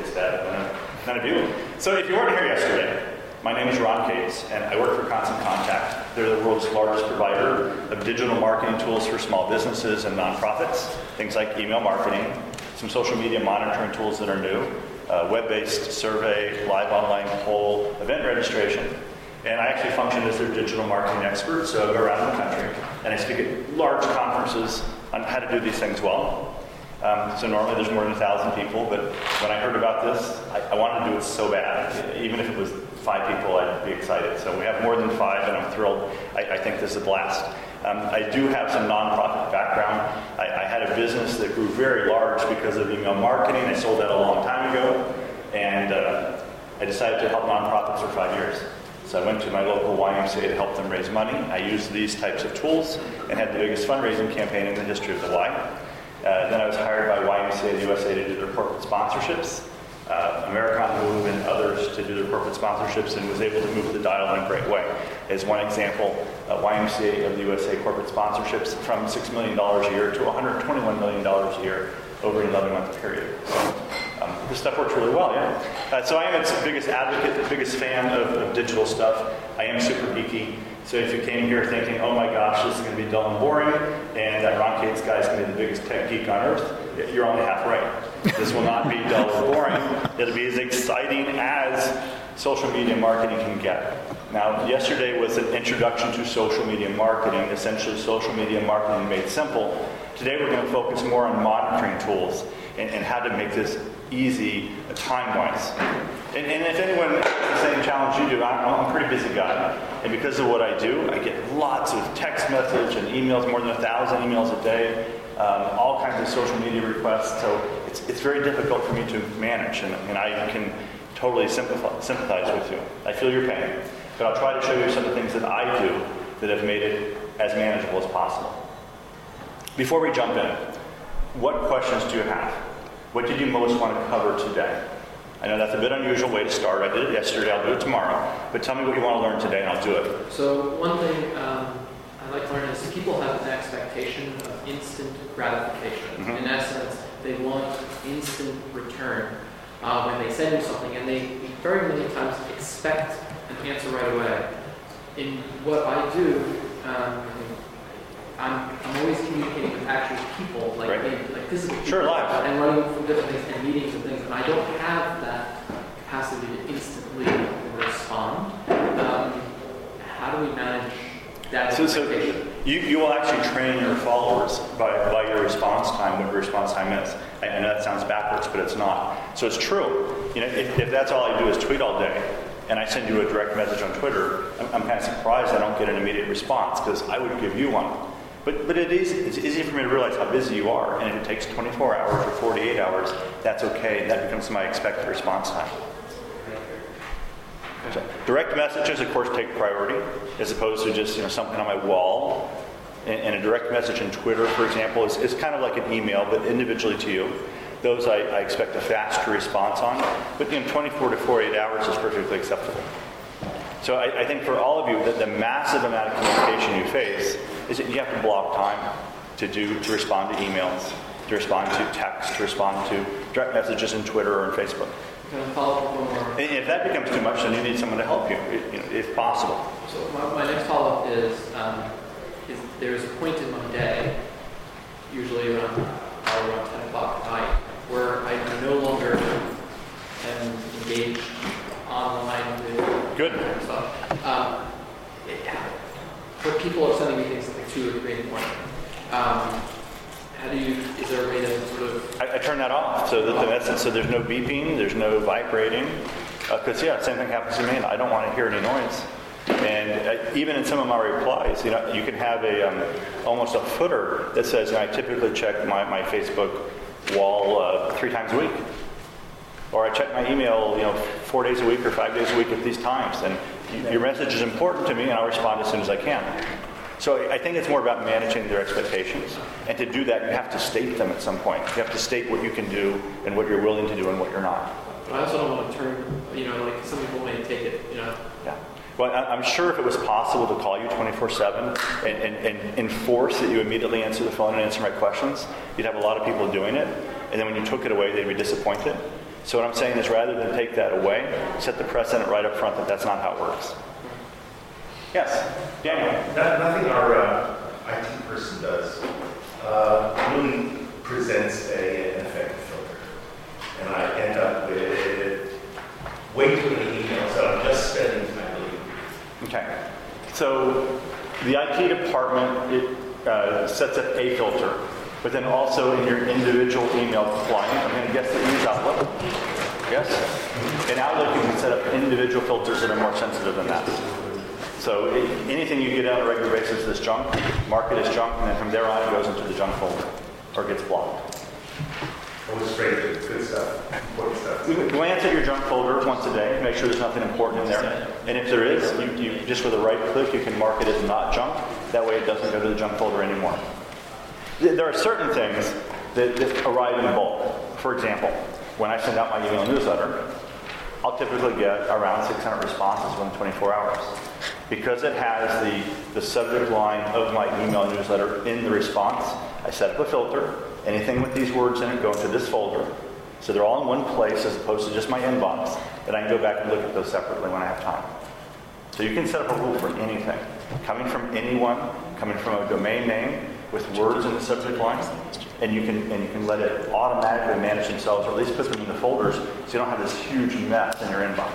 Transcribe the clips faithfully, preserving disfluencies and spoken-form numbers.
takes that, and none of you. So if you weren't here yesterday, my name is Ron Cates, and I work for Constant Contact. They're the world's largest provider of digital marketing tools for small businesses and nonprofits, things like email marketing, some social media monitoring tools that are new, uh, web-based survey, live online poll, event registration. And I actually function as their digital marketing expert, so I go around the country, and I speak at large conferences on how to do these things well. Um, so normally there's more than a thousand people, but when I heard about this, I, I wanted to do it so bad. Even if it was five people, I'd be excited. So we have more than five, and I'm thrilled. I, I think this is a blast. Um, I do have some nonprofit background. I, I had a business that grew very large because of email marketing. I sold that a long time ago, and uh, I decided to help nonprofits for five years. So I went to my local Y M C A to help them raise money. I used these types of tools and had the biggest fundraising campaign in the history of the Y. Uh, then I was hired by Y M C A and U S A to do their corporate sponsorships, uh, American Move and others to do their corporate sponsorships, and was able to move the dial in a great way. As one example, uh, Y M C A of the U S A corporate sponsorships from six million dollars a year to one hundred twenty-one million dollars a year over an eleven-month period. So um, this stuff works really well, yeah. Uh, so I am its biggest advocate, the biggest fan of, of digital stuff. I am super geeky. So if you came here thinking, oh my gosh, this is going to be dull and boring, and that Ron Cates guy is going to be the biggest tech geek on earth, you're only half right. This will not be dull or boring. It'll be as exciting as social media marketing can get. Now, yesterday was an introduction to social media marketing, essentially social media marketing made simple. Today we're going to focus more on monitoring tools and, and how to make this easy time-wise. And, and if anyone has the same challenge you do, I'm, I'm a pretty busy guy. And because of what I do, I get lots of text message and emails, more than a thousand emails a day, um, all kinds of social media requests. So it's, it's very difficult for me to manage, and, and I can totally sympathize, sympathize with you. I feel your pain. But I'll try to show you some of the things that I do that have made it as manageable as possible. Before we jump in, what questions do you have? What did you most want to cover today? I know that's a bit unusual way to start. I did it yesterday, I'll do it tomorrow. But tell me what you want to learn today and I'll do it. So one thing um, I'd like to learn is people have an expectation of instant gratification. Mm-hmm. In essence, they want instant return uh, when they send you something, and they very many times expect an answer right away. In what I do, um, I'm, I'm always communicating with actual people, like right. in, like physical people, sure, live. and running from different things and meetings and things, and I don't have that capacity to instantly respond. Um, how do we manage that so, expectation? So you, you will actually train your followers by, by your response time, what your response time is. I, I know that sounds backwards, but it's not. So it's true. You know, if, if that's all I do is tweet all day, and I send you a direct message on Twitter, I'm, I'm kind of surprised I don't get an immediate response, because I would give you one. But but it is it's easy for me to realize how busy you are, and if it takes twenty-four hours or forty-eight hours, that's okay, and that becomes my expected response time. So, direct messages, of course, take priority, as opposed to just you know something on my wall. And, and a direct message in Twitter, for example, is, is kind of like an email, but individually to you. Those I, I expect a faster response on, but you know, twenty-four to forty-eight hours is perfectly acceptable. So I, I think for all of you, that the massive amount of communication you face is that you have to block time to do to respond to emails, to respond to text, to respond to direct messages in Twitter or in Facebook. Can I follow up one more? And if that becomes too much, then you need someone to help you, you know, if possible. So my, my next follow-up is, um, is there's a point in my day, usually around, around ten o'clock at night, where I no longer am engaged online with Good. stuff. Um, it, but people are sending me things like two or three in the morning. Um, how do you, is there a way to sort of... I, I turn that off, so that the message, so there's no beeping, there's no vibrating. Because, uh, yeah, same thing happens to me, and I don't want to hear any noise. And uh, even in some of my replies, you know, you can have a um, almost a footer that says, you know, I typically check my, my Facebook wall uh, three times a week. Or I check my email, you know, four days a week or five days a week at these times. And you, your message is important to me, and I'll respond as soon as I can. So I think it's more about managing their expectations. And to do that, you have to state them at some point. You have to state what you can do and what you're willing to do and what you're not. But I also don't want to turn, you know, like some people may take it, you know. Yeah. Well, I'm sure if it was possible to call you twenty-four seven and, and, and enforce that you immediately answer the phone and answer my questions, you'd have a lot of people doing it. And then when you took it away, they'd be disappointed. So what I'm saying is rather than take that away, set the precedent right up front that that's not how it works. Yes, Daniel. No- Nothing our uh, I T person does uh, really presents a, an effective filter. And I end up with way too many emails that I'm just spending time reading. Okay. So the I T department, it uh, sets up a filter, but then also in your individual email client, I'm going to guess that you use Outlook. Yes? In Outlook, you can set up individual filters that are more sensitive than that. So it, anything you get on a regular basis is junk, mark it as junk, and then from there on it goes into the junk folder or gets blocked. Always straight good, good stuff, important stuff. Glance at your junk folder once a day, make sure there's nothing important in there. And if there is, you, you just with a right click, you can mark it as not junk. That way it doesn't go to the junk folder anymore. There are certain things that, that arrive in bulk. For example, when I send out my email newsletter, I'll typically get around six hundred responses within twenty-four hours. Because it has the, the subject line of my email newsletter in the response, I set up a filter. Anything with these words in it go into this folder. So they're all in one place as opposed to just my inbox. And I can go back and look at those separately when I have time. So you can set up a rule for anything. Coming from anyone, coming from a domain name with words in the subject line, and you can and you can let it automatically manage themselves, or at least put them in the folders so you don't have this huge mess in your inbox.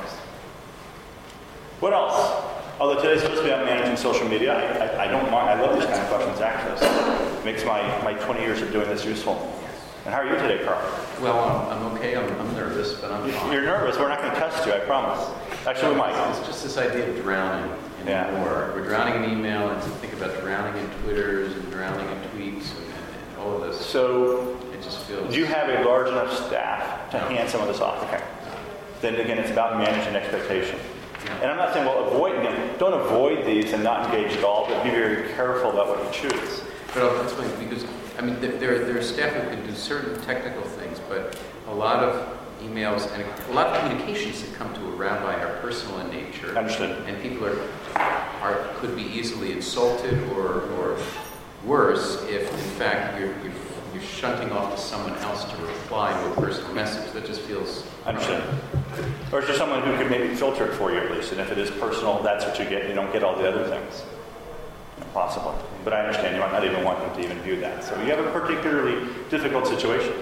What else? Although today's supposed to be about managing social media, I, I, I don't mind. I love these kind of questions, actually. It makes my, my twenty years of doing this useful. And how are you today, Carl? Well, I'm, I'm okay. I'm, I'm nervous, but I'm fine. You're nervous. We're not going to test you, I promise. Actually, we might. It's just this idea of drowning anymore. Yeah. We're drowning in email, and to think about drowning in Twitters and drowning in tweets and, and all of this. So, it just feels. do you have a large enough staff to No. hand some of this off? Okay. Then again, it's about managing expectation. Yeah. And I'm not saying, well, avoid them. Don't avoid these and not engage at all, but be very careful about what you choose. But I'll explain, because, I mean, there, there there are staff who can do certain technical things, but a lot of emails and a lot of communications that come to a rabbi are personal in nature. Understood. And people are, are could be easily insulted or, or worse if, in fact, you're, you're, you're shunting off to someone else to reply to a personal message. That just feels... Understood. Or is there someone who could maybe filter it for you at least? And if it is personal, that's what you get. You don't get all the other things. Possibly. But I understand you might not even want them to even view that. So you have a particularly difficult situation.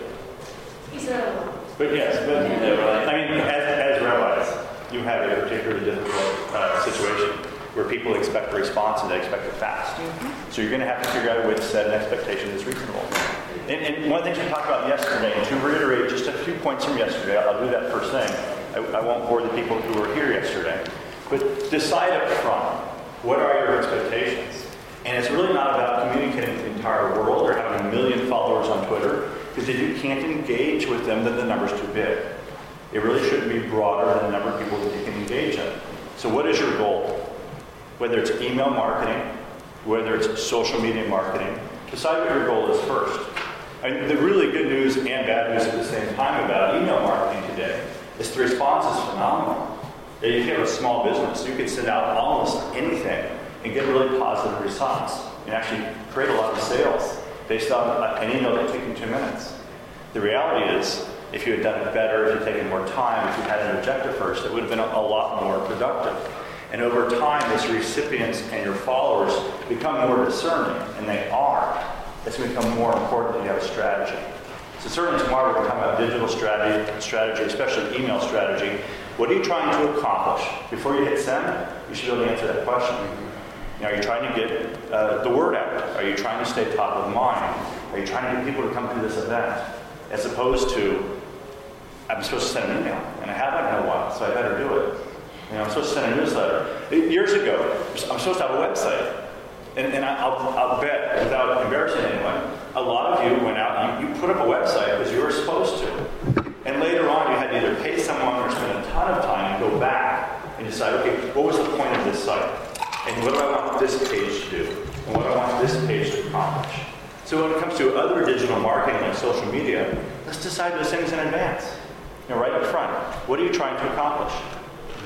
But yes, but I mean, as, as rabbis, you have a particularly difficult uh, situation where people expect a response and they expect it fast. Mm-hmm. So you're going to have to figure out a way to set an expectation that's reasonable. And, and one of the things we talked about yesterday, and to reiterate just a few points from yesterday, I'll do that first thing. I, I won't bore the people who were here yesterday. But decide up front, what are your expectations? And it's really not about communicating with the entire world or having a million followers on Twitter, because if you can't engage with them, then the number's too big. It really shouldn't be broader than the number of people that you can engage in. So what is your goal? Whether it's email marketing, whether it's social media marketing, decide what your goal is first. And the really good news and bad news at the same time about email marketing today is the response is phenomenal. If you have a small business, you can send out almost anything and get a really positive response and actually create a lot of sales based on an email that took you two minutes. The reality is, if you had done it better, if you'd taken more time, if you had an objective first, it would have been a, a lot more productive. And over time, as recipients and your followers become more discerning, and they are, it's going to become more important that you have a strategy. So certainly tomorrow we're going to talk about digital strategy, strategy, especially email strategy. What are you trying to accomplish? Before you hit send, you should be able to answer that question. You know, are you trying to get uh, the word out? Are you trying to stay top of mind? Are you trying to get people to come to this event? As opposed to, I'm supposed to send an email, and I haven't in a while, so I better do it. You know, I'm supposed to send a newsletter. Years ago, I'm supposed to have a website. And, and I'll, I'll bet, without embarrassing anyone, a lot of you went out and you, you put up a website because you were supposed to. And later on, you had to either pay someone or spend a ton of time and go back and decide, okay, what was the point of this site? And what do I want this page to do? And what do I want this page to accomplish? So when it comes to other digital marketing like social media, let's decide those things in advance. You know, right up front. What are you trying to accomplish?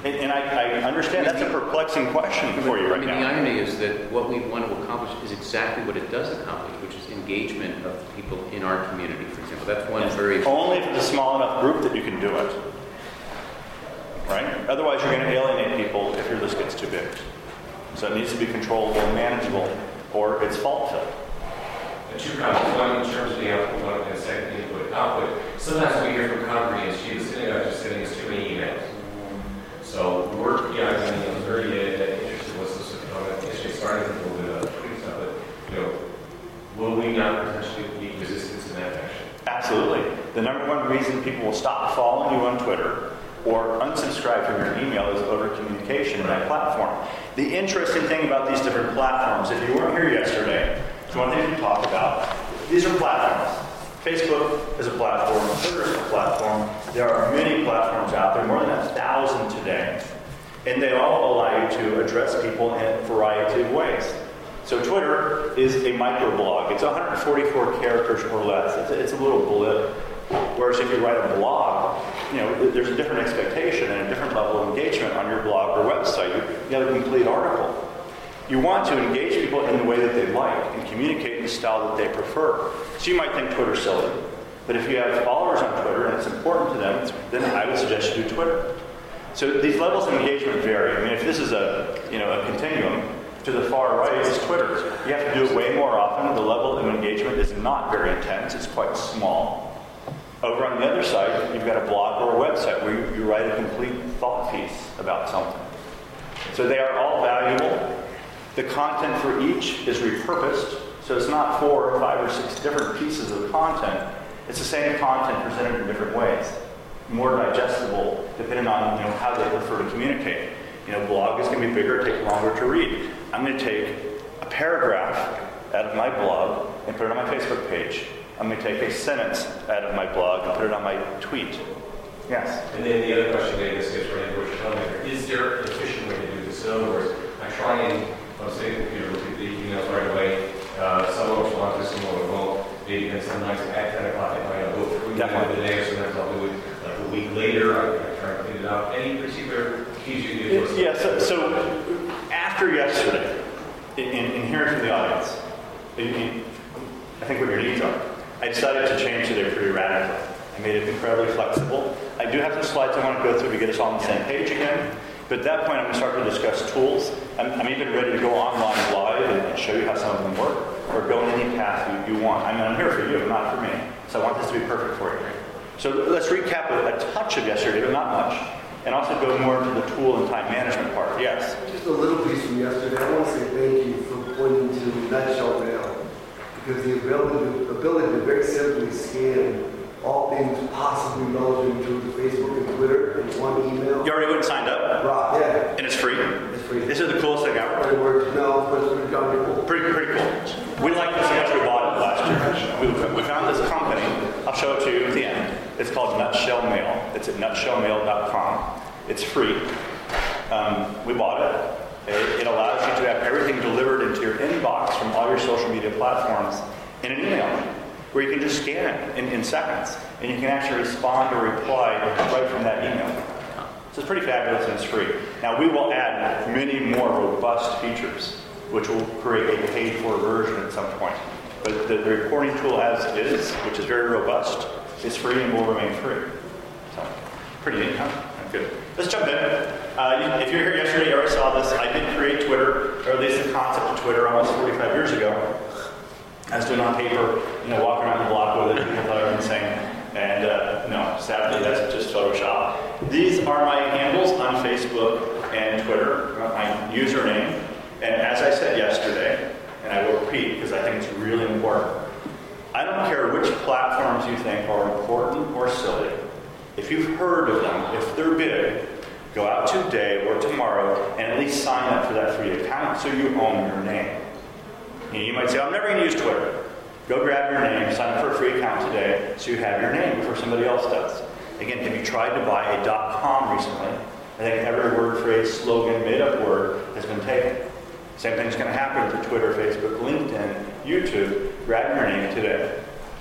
And, and I, I understand that's a perplexing question for you I right mean, now. the irony is that what we want to accomplish is exactly what it does accomplish, which is engagement of people in our community, for example. That's one Yes. very... Only if it's a small enough group that you can do it. Right? Otherwise, you're going to alienate people if your list gets too big. So it needs to be controllable and manageable, or it's fault-filled. Two comments. One, in terms of the output, one, and second, input, output. Sometimes we hear from congregants, she was sitting up, just sending us too many emails. So we're, you know, I mean, I was very uh, interested in what's this comment. Yesterday started with a little bit of tweet stuff, but, you know, will we not potentially meet resistance in that fashion? Absolutely. The number one reason people will stop following you on Twitter or unsubscribe from your email is over communication in that platform. The interesting thing about these different platforms, if you weren't here yesterday, it's one thing to talk about. These are platforms. Facebook is a platform, Twitter is a platform. There are many platforms out there, more than a thousand today. And they all allow you to address people in a variety of ways. So Twitter is a microblog. It's one hundred forty-four characters or less. It's a, it's a little blip. Whereas if you write a blog, you know, there's a different expectation and a different level of engagement on your blog or website. You, you have a complete article. You want to engage people in the way that they like and communicate in the style that they prefer. So you might think Twitter's silly, but if you have followers on Twitter and it's important to them, then I would suggest you do Twitter. So these levels of engagement vary. I mean, if this is a, you know, a continuum, to the far right is Twitter. You have to do it way more often. The level of engagement is not very intense. It's quite small. Over on the other side, you've got a blog or a website where you, you write a complete thought piece about something. So they are all valuable. The content for each is repurposed. So it's not four or five or six different pieces of content. It's the same content presented in different ways. More digestible, depending on, you know, how they prefer to communicate. You know, blog is going to be bigger, take longer to read. I'm going to take a paragraph out of my blog and put it on my Facebook page. I'm going to take a sentence out of my blog and put it on my tweet. Yes? And then the other question, maybe this gets right into what you're telling me, is there an efficient way to do this? In other words, I try and, I'm saying, you know, look at the emails right away. Uh, someone will respond to someone will, maybe then sometimes at ten o'clock at night, I'll go through the end of the day, or sometimes I'll do it like a week later. I, I try to clean it up. Any particular keys you give us? Yeah, so, so after yesterday, in, in hearing from the audience, in, in, I think what your needs are, I decided to change today pretty radically. I made it incredibly flexible. I do have some slides I want to go through to get us all on the same page again. But at that point, I'm going to start to discuss tools. I'm, I'm even ready to go online live and, and show you how some of them work, or go in any path you, you want. I mean, I'm here for you, not for me. So I want this to be perfect for you. So let's recap a, a touch of yesterday, but not much, and also go more into the tool and time management part. Yes? Just a little piece from yesterday. I want to say thank you for pointing to Nutshell Mail, because the ability, ability to very simply scan all things possibly relevant to Facebook and Twitter in one email. You already went and signed up? Right, yeah. And it's free? It's free. This is the coolest thing ever. It works. No, but it's pretty cool. Pretty, pretty cool. We liked it so much we bought it last year. We, we found this company. I'll show it to you at the end. It's called Nutshell Mail. It's at nutshell mail dot com. It's free. Um, we bought it. it. It allows you to have everything delivered into your inbox from all your social media platforms in an email, where you can just scan it in, in seconds, and you can actually respond or reply right from that email. So it's pretty fabulous and it's free. Now we will add many more robust features, which will create a paid-for version at some point. But the, the reporting tool as is, which is very robust, is free and will remain free. So pretty neat, huh? Good. Let's jump in. Uh, if you were here yesterday, you already saw this. I did create Twitter, or at least the concept of Twitter, almost forty-five years ago. I was doing it on paper, you know, walking around the block with it, people thought I was insane. And uh, no, sadly, that's just Photoshop. These are my handles on Facebook and Twitter, my username. And as I said yesterday, and I will repeat because I think it's really important, I don't care which platforms you think are important or silly. If you've heard of them, if they're big, go out today or tomorrow and at least sign up for that free account so you own your name. You might say, I'm never going to use Twitter. Go grab your name, sign up for a free account today so you have your name before somebody else does. Again, have you tried to buy a .com recently? I think every word, phrase, slogan, made-up word has been taken. Same thing's going to happen to Twitter, Facebook, LinkedIn, YouTube. Grab your name today.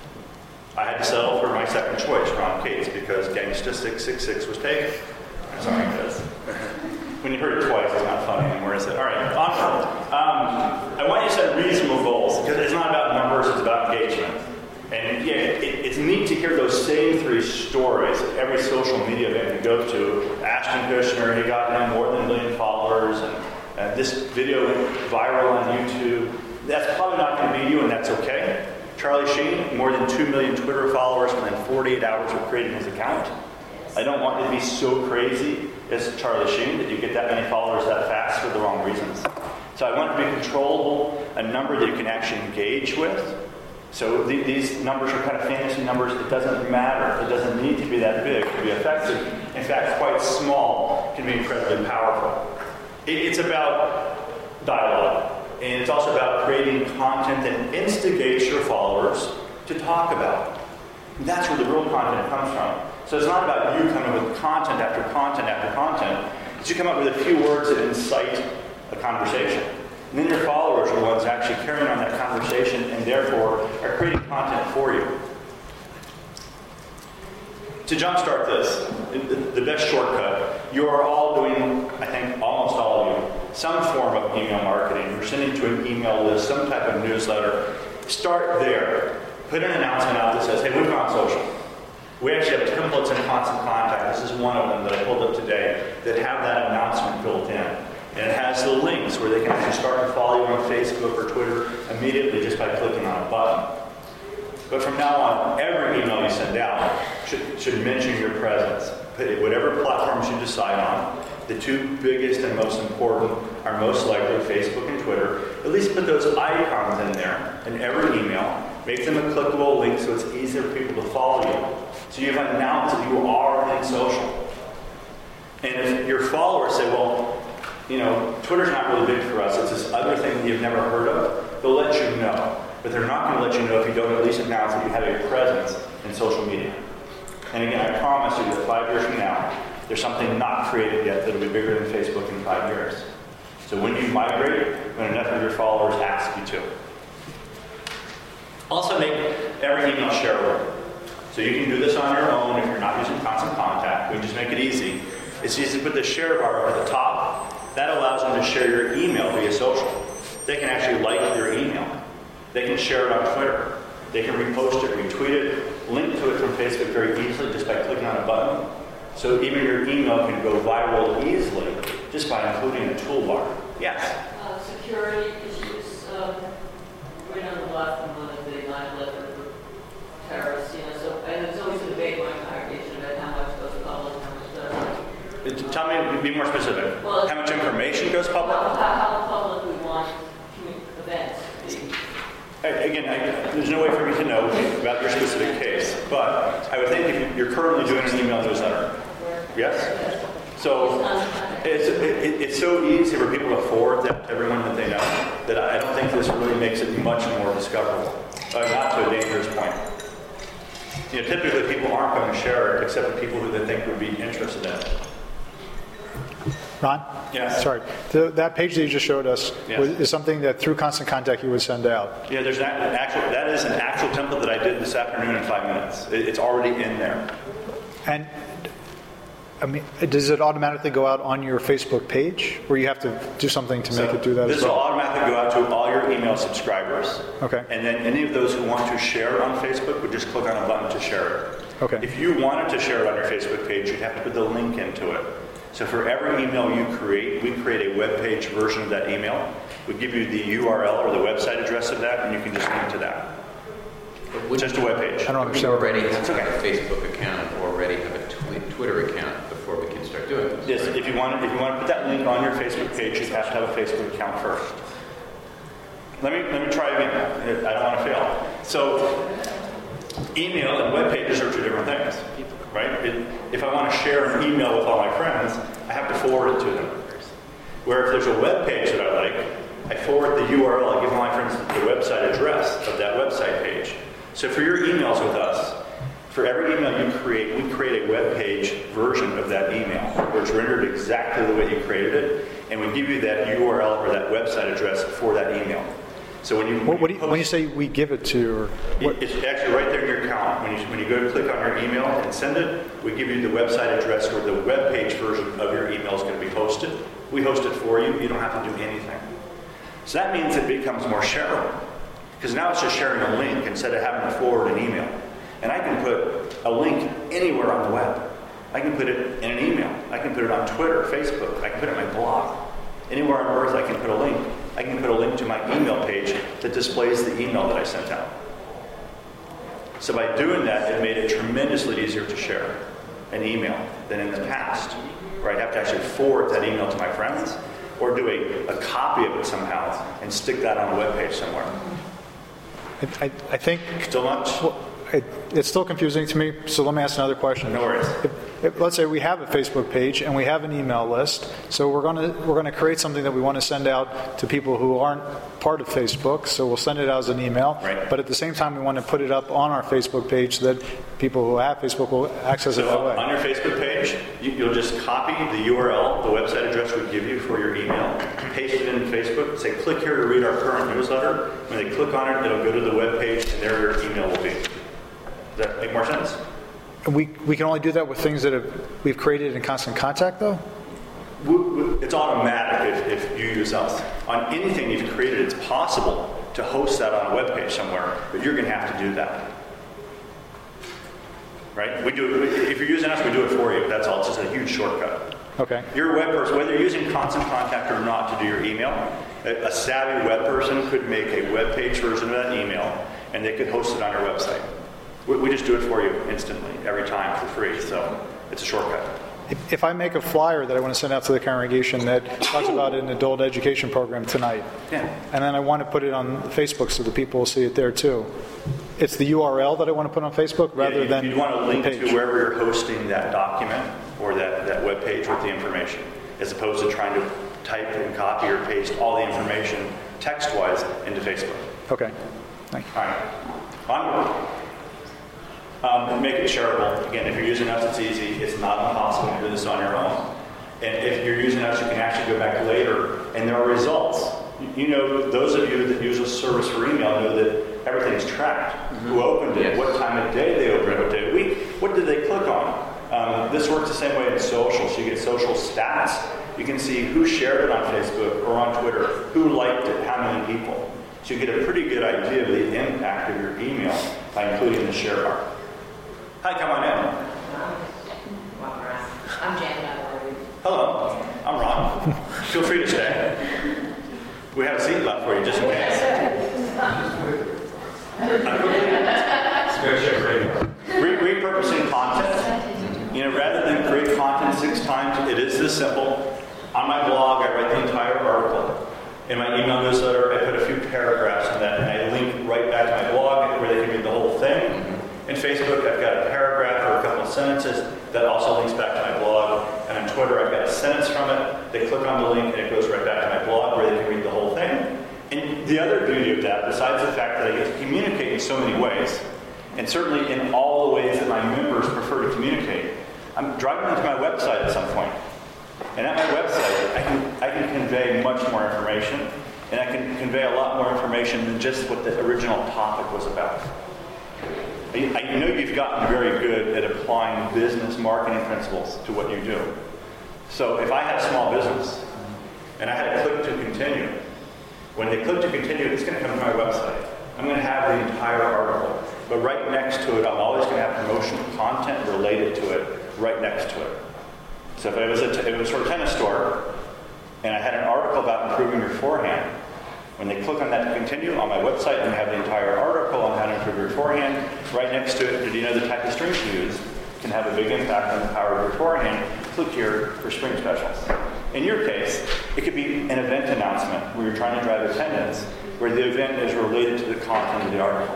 I had to settle for my second choice, Ron Cates, because Gangsta six six six was taken. Sorry, guys. when you heard it twice, it's not funny anymore, is it? All right, onward. Um, I want you to set reasonable goals, because it's not about numbers, it's about engagement. And yeah, it, it's neat to hear those same three stories at every social media event you go to. Ashton Kutcher, he got him more than a million followers, and uh, this video went viral on YouTube. That's probably not going to be you, and that's okay. Charlie Sheen, more than two million Twitter followers within forty-eight hours of creating his account. I don't want you to be so crazy as Charlie Sheen that you get that many followers that fast for the wrong reasons. So I want it to be controllable, a number that you can actually engage with. So th these numbers are kind of fantasy numbers. It doesn't matter. It doesn't need to be that big to be effective. In fact, quite small can be incredibly powerful. It, it's about dialogue. And it's also about creating content that instigates your followers to talk about. And that's where the real content comes from. So it's not about you coming with content after content after content. It's you come up with a few words that incite a conversation. And then your followers are the ones actually carrying on that conversation and therefore are creating content for you. To jumpstart this, the best shortcut, you are all doing, I think almost all of you, some form of email marketing. You're sending to an email list, some type of newsletter. Start there. Put an announcement out that says, hey, we've gone social. We actually have templates in Constant Contact. This is one of them that I pulled up today that have that announcement built in. And it has the links where they can actually start to follow you on Facebook or Twitter immediately just by clicking on a button. But from now on, every email you send out should, should mention your presence. Whatever platforms you decide on, the two biggest and most important are most likely Facebook and Twitter. At least put those icons in there in every email. Make them a clickable link so it's easier for people to follow you. So you've announced that you are in social. And if your followers say, well, you know, Twitter's not really big for us, it's this other thing that you've never heard of, they'll let you know. But they're not going to let you know if you don't at least announce that you have a presence in social media. And again, I promise you that five years from now, there's something not created yet that'll be bigger than Facebook in five years. So when you migrate, when enough of your followers ask you to. Also make every email shareable. So you can do this on your own if you're not using Constant Contact. We just make it easy. It's easy to put the share bar over the top. That allows them to share your email via social. They can actually like your email. They can share it on Twitter. They can repost it, retweet it, link to it from Facebook very easily just by clicking on a button. So even your email can go viral easily just by including a toolbar. Yes? Uh, security issues. Um, right on the left from one of the nine eleven terrorists, you know, so, and there's always a debate in my congregation about how much goes public, how much doesn't. Tell me, be more specific. Well, how much information goes public? How, how public we want events to be. Again, I, there's no way for me to know about your specific case, but I would think if you're currently doing an email newsletter, yes? So it's, it, it's so easy for people to forward that to everyone that they know that I don't think this really makes it much more discoverable, uh, not to a dangerous point. You know, typically people aren't going to share it except for people who they think would be interested in it. Ron? Yes. Sorry. The, that page that you just showed us Yes. was, is something that through Constant Contact you would send out. Yeah, there's an actual, that is an actual template that I did this afternoon in five minutes. It, it's already in there. And I mean, does it automatically go out on your Facebook page, or you have to do something to make So it do that this as will well? automatically go out to all your email subscribers. Okay. And then any of those who want to share it on Facebook would just click on a button to share it. Okay. If you wanted to share it on your Facebook page, you'd have to put the link into it. So for every email you create, we create a web page version of that email. We give you the U R L or the website address of that, and you can just link to that. Would Just a web page. I don't we understand. already have It's okay. a Facebook account, already have a twi- Twitter account before we can start doing this? Yes, right? if you want, if you want to put that link on your Facebook page, you have to have a Facebook account first. Let me let me try again. I don't want to fail. So, email and web pages are two different things, right? It, if I want to share an email with all my friends, I have to forward it to them. Where if there's a web page that I like, I forward the U R L. I give my friends the website address of that website page. So for your emails with us, for every email you create, we create a web page version of that email where it's rendered exactly the way you created it, and we give you that U R L or that website address for that email. So when you, What, what do you, post- when you say we give it to, or what, It- It's actually right there in your account. When you, when you go to click on your email and send it, we give you the website address where the web page version of your email is going to be hosted. We host it for you. You don't have to do anything. So that means it becomes more shareable. Because now it's just sharing a link instead of having to forward an email. And I can put a link anywhere on the web. I can put it in an email. I can put it on Twitter, Facebook. I can put it in my blog. Anywhere on earth I can put a link. I can put a link to my email page that displays the email that I sent out. So by doing that, it made it tremendously easier to share an email than in the past, where I'd have to actually forward that email to my friends or do a, a copy of it somehow and stick that on a web page somewhere. I, I, I think, Still much? well, it, it's still confusing to me, so let me ask another question. No worries. If, if, let's say we have a Facebook page and we have an email list, so we're going to we're going to create something that we want to send out to people who aren't part of Facebook. So we'll send it out as an email. Right. But at the same time, we want to put it up on our Facebook page so that people who have Facebook will access it that So way. on your Facebook page, you, you'll just copy the U R L, the website address we give you for your email, paste it into Facebook, say click here to read our current newsletter. When they click on it, it'll go to the web page and there your email will be. Does that make more sense? And we we can only do that with things that have, we've created in Constant Contact, though. W- w- It's automatic if, if you use us. On anything you've created, it's possible to host that on a web page somewhere, but you're going to have to do that. Right? We do it, if you're using us, we do it for you. That's all. It's just a huge shortcut. Okay. You're a web person, whether you're using Constant Contact or not to do your email, a, a savvy web person could make a web page version of that email, and they could host it on your website. We, we just do it for you instantly, every time for free. So it's a shortcut. If, if I make a flyer that I want to send out to the congregation that talks about an adult education program tonight, Yeah. and then I want to put it on Facebook so that people will see it there too, it's the U R L that I want to put on Facebook rather Yeah, you- than you'd want to the link page. to wherever you're hosting that document or that, that web page with the information, as opposed to trying to type and copy or paste all the information text-wise into Facebook. Okay. Thank you. All right. Onward. Um, make it shareable. Again, if you're using us, it's easy. It's not impossible to do this on your own. And if you're using us, you can actually go back later, and there are results. You know, those of you that use a service for email know that everything's tracked. Mm-hmm. Who opened it, Yes. what time of day they opened it, what day of the week, what did they click on? Um, this works the same way in social. So you get social stats. You can see who shared it on Facebook or on Twitter, who liked it, how many people. So you get a pretty good idea of the impact of your email by including the share bar. Hi, come on in. I'm Janet. Hello, I'm Ron. Feel free to stay. We have a seat left for you just in case. Re- repurposing content. You know, rather than create content six times, it is this simple. On my blog, I write the entire article. In my email newsletter, I put a few paragraphs in that, and I link right back to my blog where they can read the whole thing. In Facebook, I've got a paragraph or a couple of sentences that also links back to my blog. And on Twitter, I've got a sentence from it. They click on the link, and it goes right back to my blog where they can read the whole thing. And the other beauty of that, besides the fact that I get to communicate in so many ways, and certainly in all the ways that my members prefer to communicate, I'm driving them to my website at some point. And at my website, I can, I can convey much more information, and I can convey a lot more information than just what the original topic was about. I, I know you've gotten very good at applying business marketing principles to what you do. So if I had a small business, and I had a click to continue, when they click to continue, it's going to come to my website. I'm going to have the entire article. But right next to it, I'm always going to have promotional content related to it right next to it. So if it was a, t- if it was for a tennis store, and I had an article about improving your forehand, when they click on that to continue, on my website, I'm going to have the entire article on how to improve your forehand. Right next to it, do you know the type of strings you use can have a big impact on the power of your forehand? Click here for spring specials. In your case, it could be an event announcement where you're trying to drive attendance, where the event is related to the content of the article.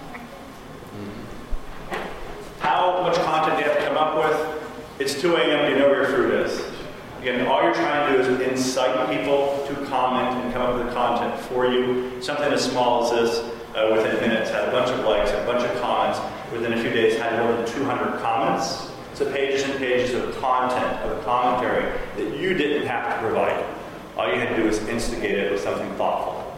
How much content do you have to come up with? It's two a.m. Do you know where your fruit is? Again, all you're trying to do is incite people to comment and come up with the content for you. Something as small as this, uh, within minutes, had a bunch of likes, a bunch of comments. Within a few days, had more than two hundred comments. So pages and pages of content, of commentary that you didn't have to provide. All you had to do was instigate it with something thoughtful.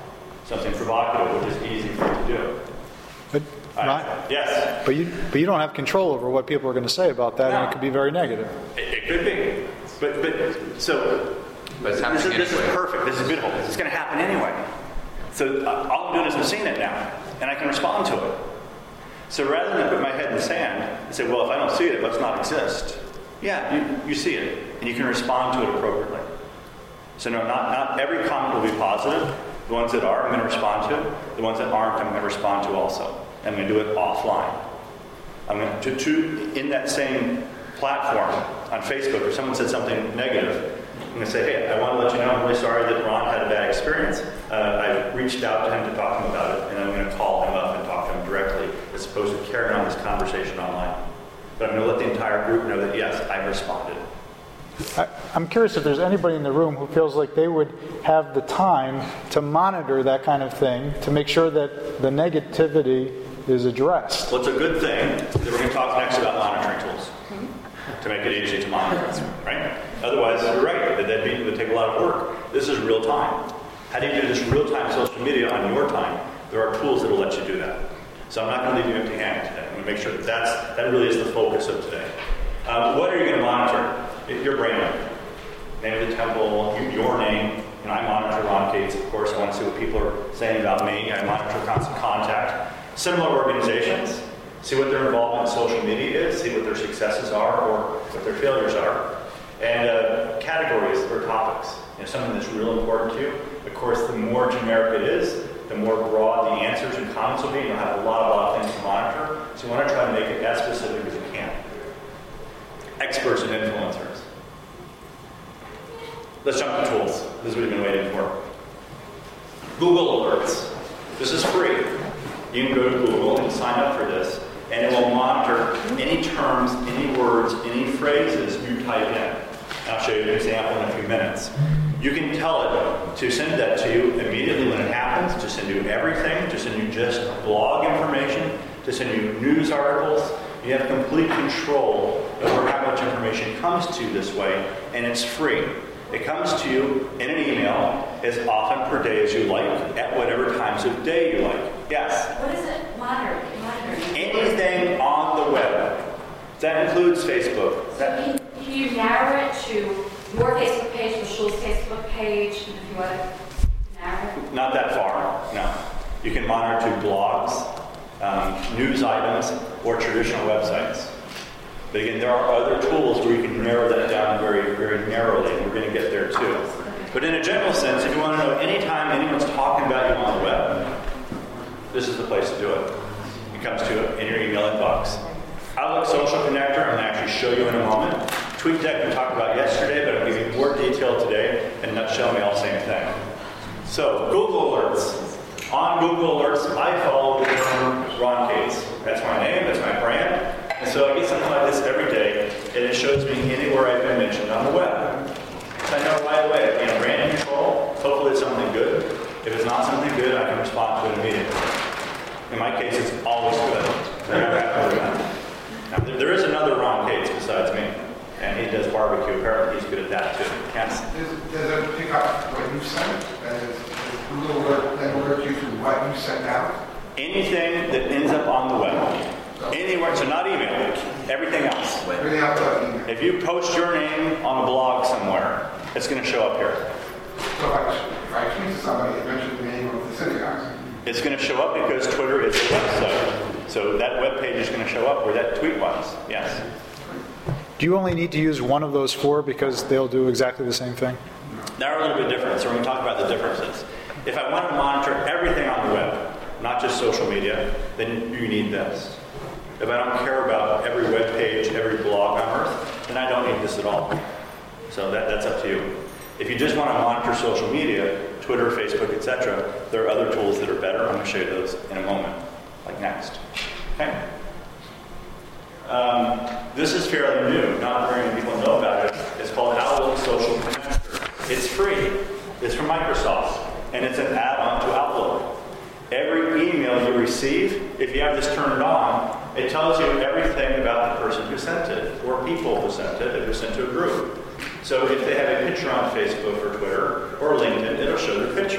something provocative, which is easy for you to do. But, All Ron, right. Yes, but you but you don't have control over what people are going to say about that, No. and it could be very negative. it, it could be. But, but so But it's this happening is, this is anyway. perfect. This is beautiful. This is going to happen anyway. So uh, all I'm doing is I'm seeing it now, and I can respond to it. So rather than put my head in the sand and say, well, if I don't see it, it must not exist. Yeah, you, you see it, and you can respond to it appropriately. So no, not, not every comment will be positive. The ones that are, I'm going to respond to. The ones that aren't, I'm going to respond to also. I'm going to do it offline. I'm going to, to in that same platform on Facebook, if someone said something negative, I'm going to say, hey, I want to let you know I'm really sorry that Ron had a bad experience. Uh, I reached out to him to talk to him about it, and I'm going to call him up and talk to him directly, as opposed to carrying on this conversation online. But I'm going to let the entire group know that, yes, I responded. I, I'm curious if there's anybody in the room who feels like they would have the time to monitor that kind of thing to make sure that the negativity is addressed. Well, it's a good thing that we're going to talk next about monitoring tools to make it easy to monitor, right? Otherwise, you're right, that that'd be, it would take a lot of work. This is real time. How do you do this real-time social media on your time? There are tools that will let you do that. So I'm not going to leave you empty-handed today. I'm going to make sure that that's, that really is the focus of today. Um, what are you going to monitor? Your brand, name of the temple, your name. You know, I monitor Ron Cates, of course. I want to see what people are saying about me. I monitor Constant Contact. Similar organizations, see what their involvement in social media is, see what their successes are or what their failures are. And uh, categories or topics, you know, something that's real important to you. Of course, the more generic it is, the more broad the answers and comments will be. You'll have a lot, a lot of things to monitor. So you want to try to make it as specific as you can. Experts and influencers. Let's jump to tools. This is what you've been waiting for. Google Alerts. This is free. You can go to Google and sign up for this, and it will monitor any terms, any words, any phrases you type in. And I'll show you an example in a few minutes. You can tell it to send that to you immediately when it happens, to send you everything, to send you just blog information, to send you news articles. You have complete control over how much information comes to you this way, and it's free. It comes to you in an email as often per day as you like, at whatever times of day you like. Yes? What is it monitoring? Monitoring. Anything on the web. That includes Facebook. So That, can, can you narrow it to your Facebook page, the Schul's Facebook page, and if you want to narrow it? not that far, no. You can monitor to blogs, um, news items, or traditional websites. But again, there are other tools where you can narrow that down very, very narrowly, and we're going to get there too. But in a general sense, if you want to know anytime anyone's talking about you on the web, this is the place to do it. It comes to it in your email inbox. Outlook Social Connector, I'm going to actually show you in a moment. TweetDeck we talked about yesterday, but I'm going to give you more detail today, and nutshell me all the same thing. So, Google Alerts. On Google Alerts, I follow the term Ron Cates. That's my name, that's my brand. And so I get something like this every day, and it shows me anywhere I've been mentioned on the web. So I know right away, you know, brand control, hopefully it's something good. If it's not something good, I can respond to it immediately. In my case, it's always good. I'm never happy with that. Now, there, there is another Ron Cates besides me, and he does barbecue. Apparently he's good at that too. Yes? Does, does it pick up what you sent? Does Google alert, then alert you to what you sent out? Anything that ends up on the web. Anywhere, so not email, everything else. Everything else but email. If you post your name on a blog somewhere, it's going to show up here. So if I, if I tweet to somebody, it mentions the name of the synagogue. It's going to show up because Twitter is a website. So that web page is going to show up where that tweet was. Yes? Do you only need to use one of those four because they'll do exactly the same thing? They're a little bit different, so we're going to talk about the differences. If I want to monitor everything on the web, not just social media, then you need this. If I don't care about every web page, every blog on earth, then I don't need this at all. So that, that's up to you. If you just want to monitor social media, Twitter, Facebook, et cetera, there are other tools that are better. I'm going to show you those in a moment, like next. Okay? Um, this is fairly new. Not very many people know about it. It's called Outlook Social Connector. It's free. It's from Microsoft, and it's an add-on to Outlook. Every email you receive, if you have this turned on, it tells you everything about the person who sent it, or people who sent it, if it was sent to a group. So if they have a picture on Facebook or Twitter or LinkedIn, it'll show their picture.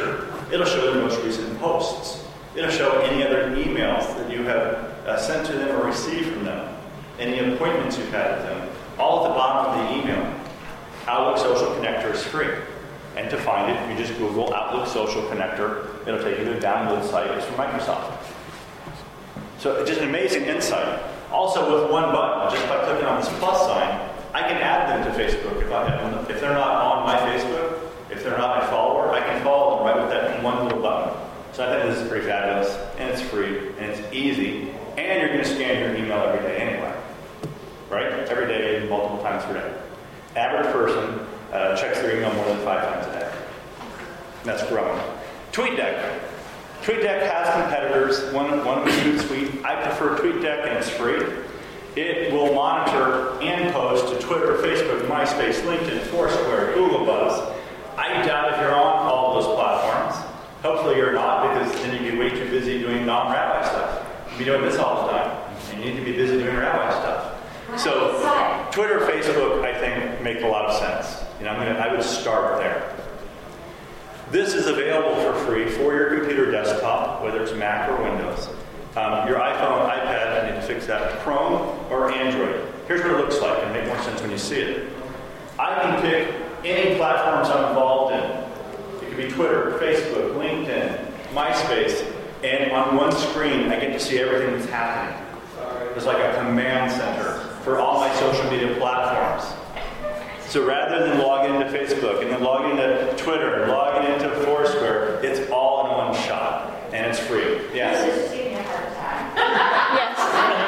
It'll show their most recent posts. It'll show any other emails that you have uh, sent to them or received from them, any appointments you've had with them, all at the bottom of the email. Outlook Social Connector is free. And to find it, you just Google Outlook Social Connector. It'll take you to a download site. It's from Microsoft. So it's just an amazing insight. Also, with one button, just by clicking on this plus sign, I can add them to Facebook. If, I, if they're not on my Facebook, if they're not my follower, I can follow them right with that one little button. So I think this is pretty fabulous, and it's free, and it's easy, and you're going to scan your email every day anyway. Right? Every day, multiple times per day. Average person uh, checks their email more than five times a day. And that's growing. TweetDeck. TweetDeck has competitors. One, one of them is Hootsuite. I prefer TweetDeck, and it's free. It will monitor and post to Twitter, Facebook, MySpace, LinkedIn, Foursquare, Google Buzz. I doubt if you're on all of those platforms. Hopefully you're not, because then you'd be way too busy doing non-rabbi stuff. You'd be doing this all the time. And you need to be busy doing rabbi stuff. So Twitter, Facebook, I think, make a lot of sense. You know, I'm gonna, I would start there. This is available for free for your computer desktop, whether it's Mac or Windows. Um, your iPhone, iPad, I need to fix that, Chrome or Android. Here's what it looks like, and make more sense when you see it. I can pick any platforms I'm involved in. It could be Twitter, Facebook, LinkedIn, MySpace, and on one screen, I get to see everything that's happening. It's like a command center for all my social media platforms. So rather than logging into Facebook and then logging into Twitter and logging into Foursquare, it's all in one shot, and it's free. Yes? This is just giving me a heart attack. Yes.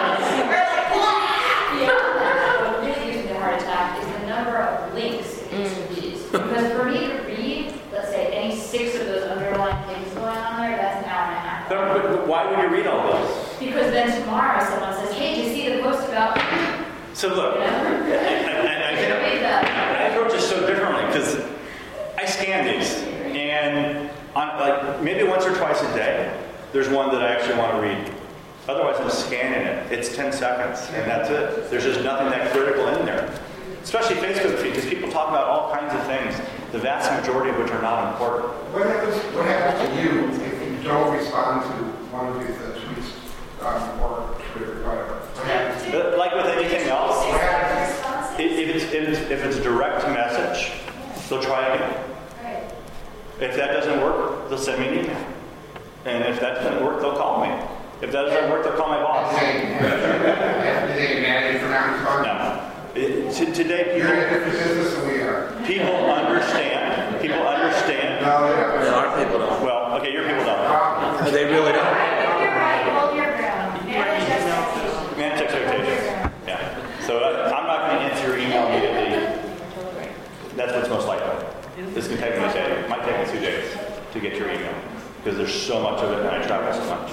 Yeah, what really gives me a heart attack is the number of links in each of these. Because for me to read, let's say, any six of those underlying things going on there, that's an hour and a half. But, but why would you read all those? Because then tomorrow someone says, hey, did you see the post about... So look, You know? I, I, I, Should read that. I approach it so differently because I scan these, and on, like maybe once or twice a day, there's one that I actually want to read. Otherwise, I'm scanning it. It's ten seconds, and that's it. There's just nothing that critical in there. Especially Facebook feed, because people talk about all kinds of things, the vast majority of which are not important. What happens, what happens to you if you don't respond to one of these uh, tweets um, or Twitter, whatever? What happens to you? But like with anything else, What happens? if if it's, if it's, if it's a direct message, they'll try again. Right. If that doesn't work, they'll send me an email. And if that doesn't work, they'll call me. If that doesn't work, they'll call my boss. Have to take advantage for not responding? No. It, t- today, You're in a people, different business than we are. people understand. People understand. No, they don't. Our people don't. Well, okay, your people don't. Problem. They really don't. You're right, hold your ground. Manage expectations. Manage expectations. Yeah. So uh, I'm not going to answer your email immediately. That's what's most likely. This can take me a day. It might take me two days to get your email because there's so much of it and I travel so much.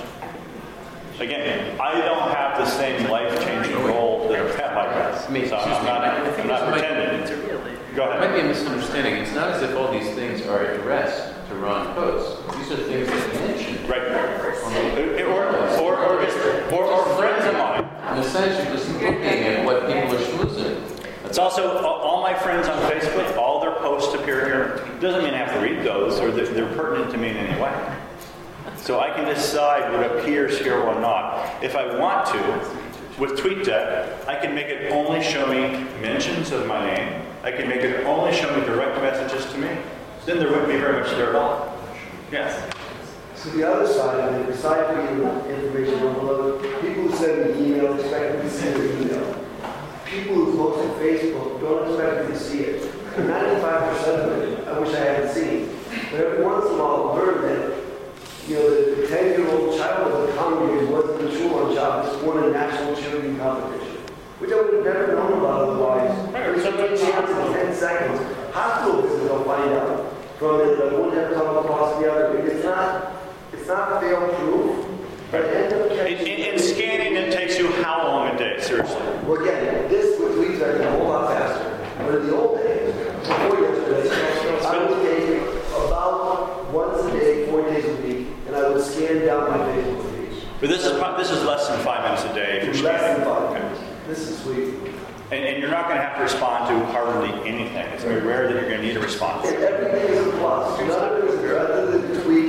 Again, I don't have the same life-changing role that a rabbi does. I mean, So excuse I'm me, not, I think I'm not this might- pretending. Go It might be ahead. a misunderstanding. It's not as if all these things are addressed to Ron Coates. These are things that he mentioned. Right. Or, or, or, just, or, or friends of mine. In a sense, you're just looking at what people are schmoozing. It's also, all my friends on Facebook, all their posts appear here. Doesn't mean I have to read those or that they're pertinent to me in any way. So I can decide what appears here or not. If I want to, with TweetDeck, I can make it only show me mentions of my name. I can make it only show me direct messages to me. Then there wouldn't be very much there at all. Yes. So the other side of it, besides being information overload, people who send me emails expect me to see their email. People who post on Facebook don't expect me to see it. And ninety-five percent of it, I wish I hadn't seen. But every once in a while, I'll learn that, you know, the ten-year-old child of the congregation wasn't in shul on Shabbos, won a national cheerleading competition, which I would have never known about otherwise. There's a good chance in ten seconds. Hospital visits, I'll find out from it, that I wouldn't have come across the other. It's not, it's not fail proof. But I end up In, catching- in, in scanning, it takes you how long a day? Seriously. Well, again, this with tweets are a whole lot faster. But in the old days, before yesterday, I would take about once a day, four days a week, and I would scan down my Facebook page. But this is pro- this is less than five minutes a day. If you're It's less scanning. than five Okay. minutes. This is sweet. And, and you're not going to have to respond to hardly anything. It's very rare that you're going to need a response. And everything is a plus. None of it is other than tweets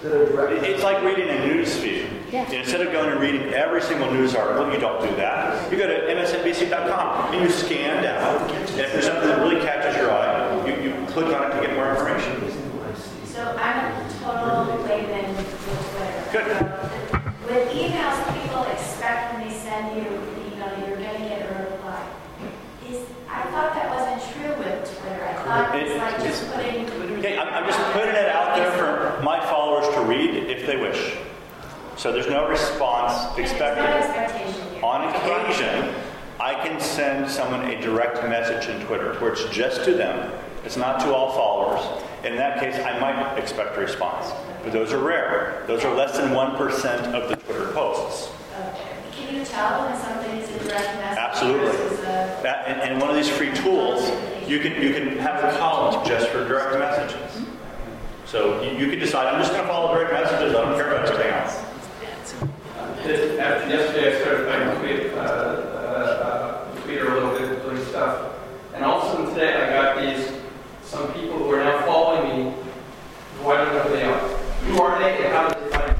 Instead of direct. It's like reading a news feed. Yeah. Instead of going and reading every single news article, you don't do that. You go to M S N B C dot com and you scan down. And if there's something that really catches your eye, you, you click on it to get more information. So I'm a total layman with Twitter. Good. With emails, people expect when they send you the email, you're going to get a reply. Is I thought that wasn't true with Twitter. I thought it was like just putting. Okay, I'm, I'm just putting it out there for my followers to read if they wish. So there's no response expected. There's no expectation here. On occasion, I can send someone a direct message in Twitter where it's just to them. It's not to all followers. In that case, I might expect a response. But those are rare. Those are less than one percent of the Twitter posts. Okay. Can you tell when something is a direct message? Absolutely. versus a- That, and, and one of these free tools, you can you can have a column just for direct messages. So you, you can decide, I'm just going to follow direct messages. I don't care about anything else. This- After yesterday, I started finding tweet, uh, uh, uh, Twitter a little bit, doing stuff. And all of a sudden today, I got these, some people who are now following me, who I don't know who they are. Who are they and how did they find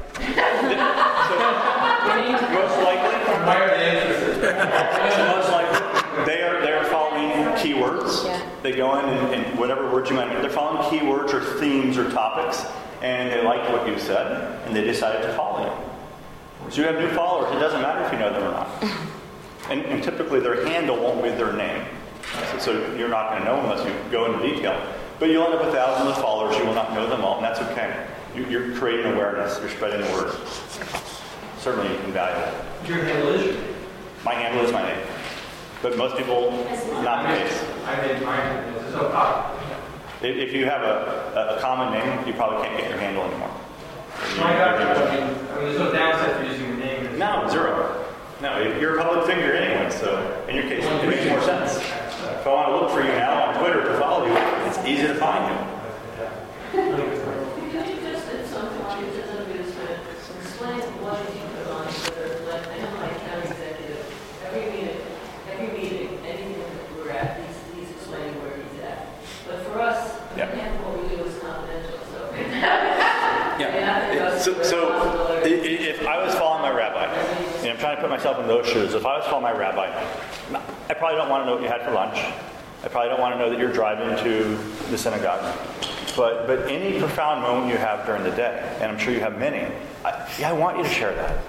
me? Most likely, Why are they interested? most likely, they are they are following keywords. They go in and, and whatever words you might, they're following keywords or themes or topics, and they liked what you said, and they decided to follow you. So you have new followers. It doesn't matter if you know them or not. And, and typically, their handle won't be their name, so, so you're not going to know unless you go into detail. But you'll end up with thousands of followers. You will not know them all, and that's okay. You, you're creating awareness. You're spreading the word. Certainly invaluable. Your handle is your My handle is my name. But most people, not the case. I made mine, there's no problem. If, if you have a, a common name, you probably can't get your handle anymore. My God, I mean, I mean, there's no downside for using your name. No, zero. No, you're a public figure anyway, so in your case, it makes more sense. If I want to look for you now on Twitter to follow you, it's easy to find you. Could you just at some point, it doesn't be this minute, explain what you put on Twitter, like, I know my account executive, every meeting, every meeting, anything that we're at, he's, he's explaining where he's at. But for us, Yeah. half of what we do is confidential, so. Yeah. So, so i- i- if I was following my rabbi, and I'm trying to put myself in those shoes, if I was following my rabbi, I probably don't want to know what you had for lunch. I probably don't want to know that you're driving to the synagogue. But but any profound moment you have during the day, and I'm sure you have many, I, yeah, I want you to share that.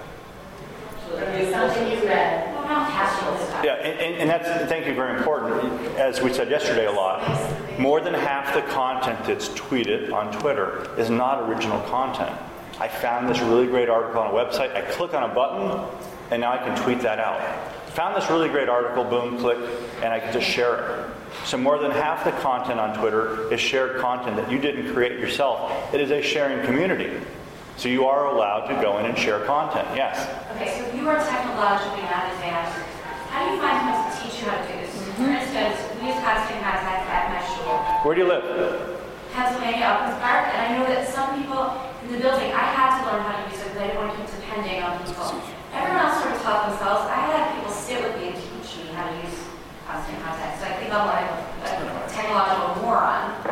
Something you read. Well, not casual stuff. Yeah, and, and, and that's, thank you, very important. As we said yesterday a lot, more than half the content that's tweeted on Twitter is not original content. I found this really great article on a website. I click on a button, and now I can tweet that out. Found this really great article, boom, click, and I can just share it. So more than half the content on Twitter is shared content that you didn't create yourself. It is a sharing community. So you are allowed to go in and share content, yes. Okay, so if you are technologically not advanced, how do you find someone to teach you how to do this? For instance, we use casting contacts at my school. Where do you live? Pennsylvania, Uplands Park, and I know that some people in the building, I had to learn how to use it because I didn't want to keep depending on people. Everyone else sort of taught themselves. I had people sit with me and teach me how to use constant contact. So I think I'm like a technological moron.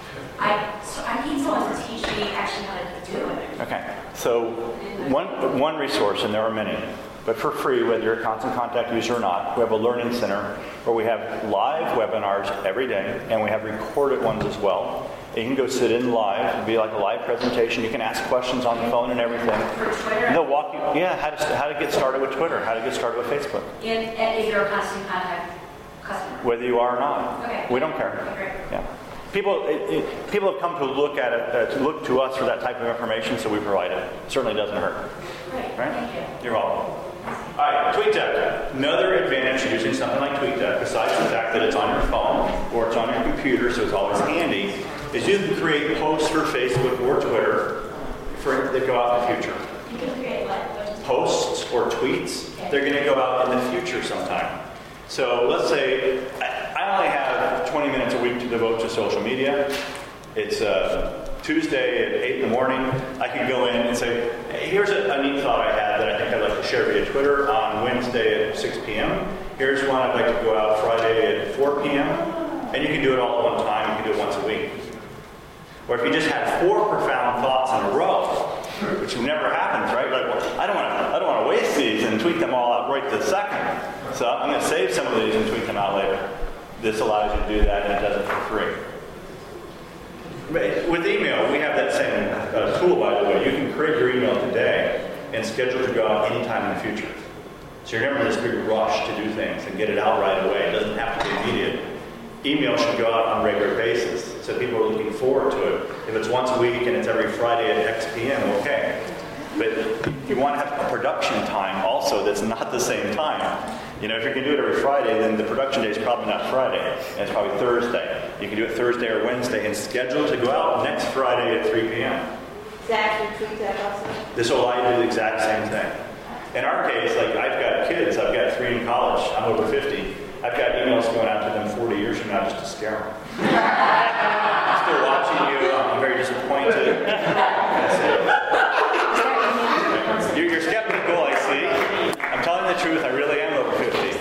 I, so I need someone to teach me actually how to do it. Okay, so one, one resource, and there are many, but for free, whether you're a Constant Contact user or not, we have a learning center where we have live webinars every day, and we have recorded ones as well. You can go sit in live, it'll be like a live presentation. You can ask questions on the phone and everything. For Twitter? They'll walk you, yeah, how to, how to get started with Twitter, how to get started with Facebook, And, and if you're a constant contact customer. whether you are or not. Okay. We don't care. Okay, great. Yeah. People, it, it, people have come to look at it, uh, to look to us for that type of information, so we provide it. Certainly doesn't hurt. Great, Right? thank you. You're welcome. All right, TweetDeck. Another advantage to using something like TweetDeck, besides the fact that it's on your phone or it's on your computer, so it's always handy, is you can create posts for Facebook or Twitter for that go out in the future. You can create what? Posts or tweets, they're going to go out in the future sometime. So let's say I, I only have twenty minutes a week to devote to social media. It's uh, Tuesday at eight in the morning. I could go in and say, hey, here's a, a neat thought I had that I think I'd like to share via Twitter on Wednesday at six p.m. Here's one I'd like to go out Friday at four p.m. And you can do it all at one time. You can do it once a week. Or if you just had four profound thoughts in a row, which never happens, right? Like, well, I don't want to, I don't want to waste these and tweet them all out right this second. So I'm going to save some of these and tweet them out later. This allows you to do that, and it does it for free. But with email, we have that same uh, tool, by the way. You can create your email today and schedule to go out anytime in the future. So you're never in this big rush to do things and get it out right away. It doesn't have to be immediate. Email should go out on a regular basis, so people are looking forward to it. If it's once a week and it's every Friday at X P M, okay. But you want to have a production time also that's not the same time. You know, if you can do it every Friday, then the production day is probably not Friday. And it's probably Thursday. You can do it Thursday or Wednesday and schedule to go out next Friday at three P M Zach, you tweet that also? This will allow you to do the exact same thing. In our case, like I've got kids, I've got three in college, I'm over fifty. I've got emails going out to them forty years from now just to scare them. I'm still watching you, I'm very disappointed. You're, you're skeptical, I see. I'm telling the truth, I really am over fifty.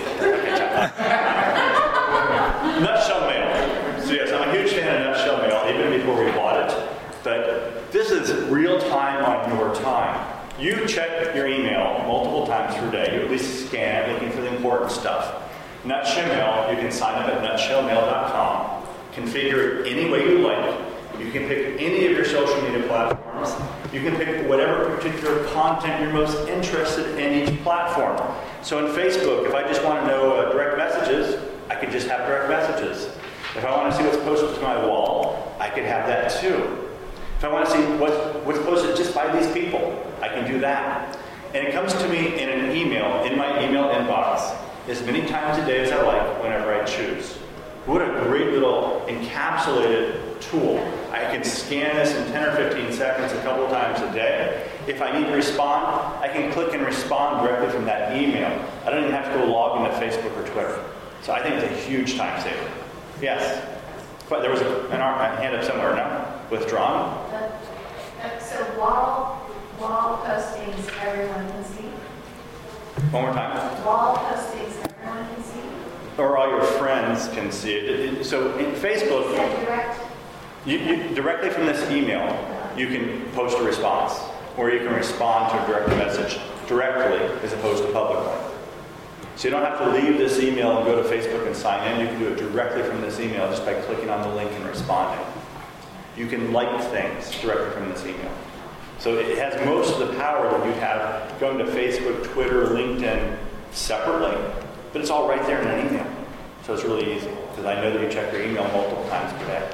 Nutshell mail. So yes, I'm a huge fan of Nutshell mail, even before we bought it. But this is real time on your time. You check your email multiple times per day. You at least scan it, looking for the important stuff. Nutshell mail, you can sign up at nutshell mail dot com. Configure it any way you like. You can pick any of your social media platforms. You can pick whatever particular content you're most interested in each platform. So in Facebook, if I just want to know uh, direct messages, I could just have direct messages. If I want to see what's posted to my wall, I could have that too. If I want to see what, what's posted just by these people, I can do that. And it comes to me in an email, in my email inbox, as many times a day as I like, whenever I choose. What a great little encapsulated tool. I can scan this in ten or fifteen seconds a couple of times a day. If I need to respond, I can click and respond directly from that email. I don't even have to go log into Facebook or Twitter. So I think it's a huge time saver. Yes? But there was a, an arm, a hand up somewhere, no? Withdrawn? Uh, uh, so wall, wall postings everyone can see? One more time. Wall postings everyone can see? Or all your friends can see it. It- it- So in Facebook, Is that direct? you, you, directly from this email, you can post a response, or you can respond to a direct message directly as opposed to public one. So you don't have to leave this email and go to Facebook and sign in. You can do it directly from this email just by clicking on the link and responding. You can like things directly from this email. So it has most of the power that you'd have going to Facebook, Twitter, LinkedIn separately, but it's all right there in an email. So it's really easy, because I know that you check your email multiple times per day.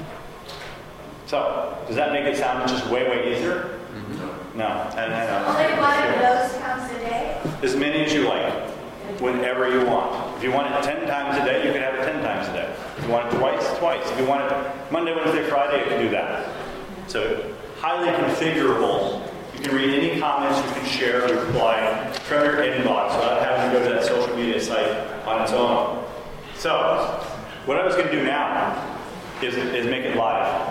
So, does that make it sound just way, way easier? Mm-hmm. No. And, and, Only one of those comes a day? As many as you like, whenever you want. If you want it ten times a day, you can have it ten times a day. If you want it twice, twice. If you want it Monday, Wednesday, Friday, you can do that. So, highly configurable. You can read any comments, you can share, reply from your inbox without having to go to that social media site on its own. So, what I was going to do now is, is make it live.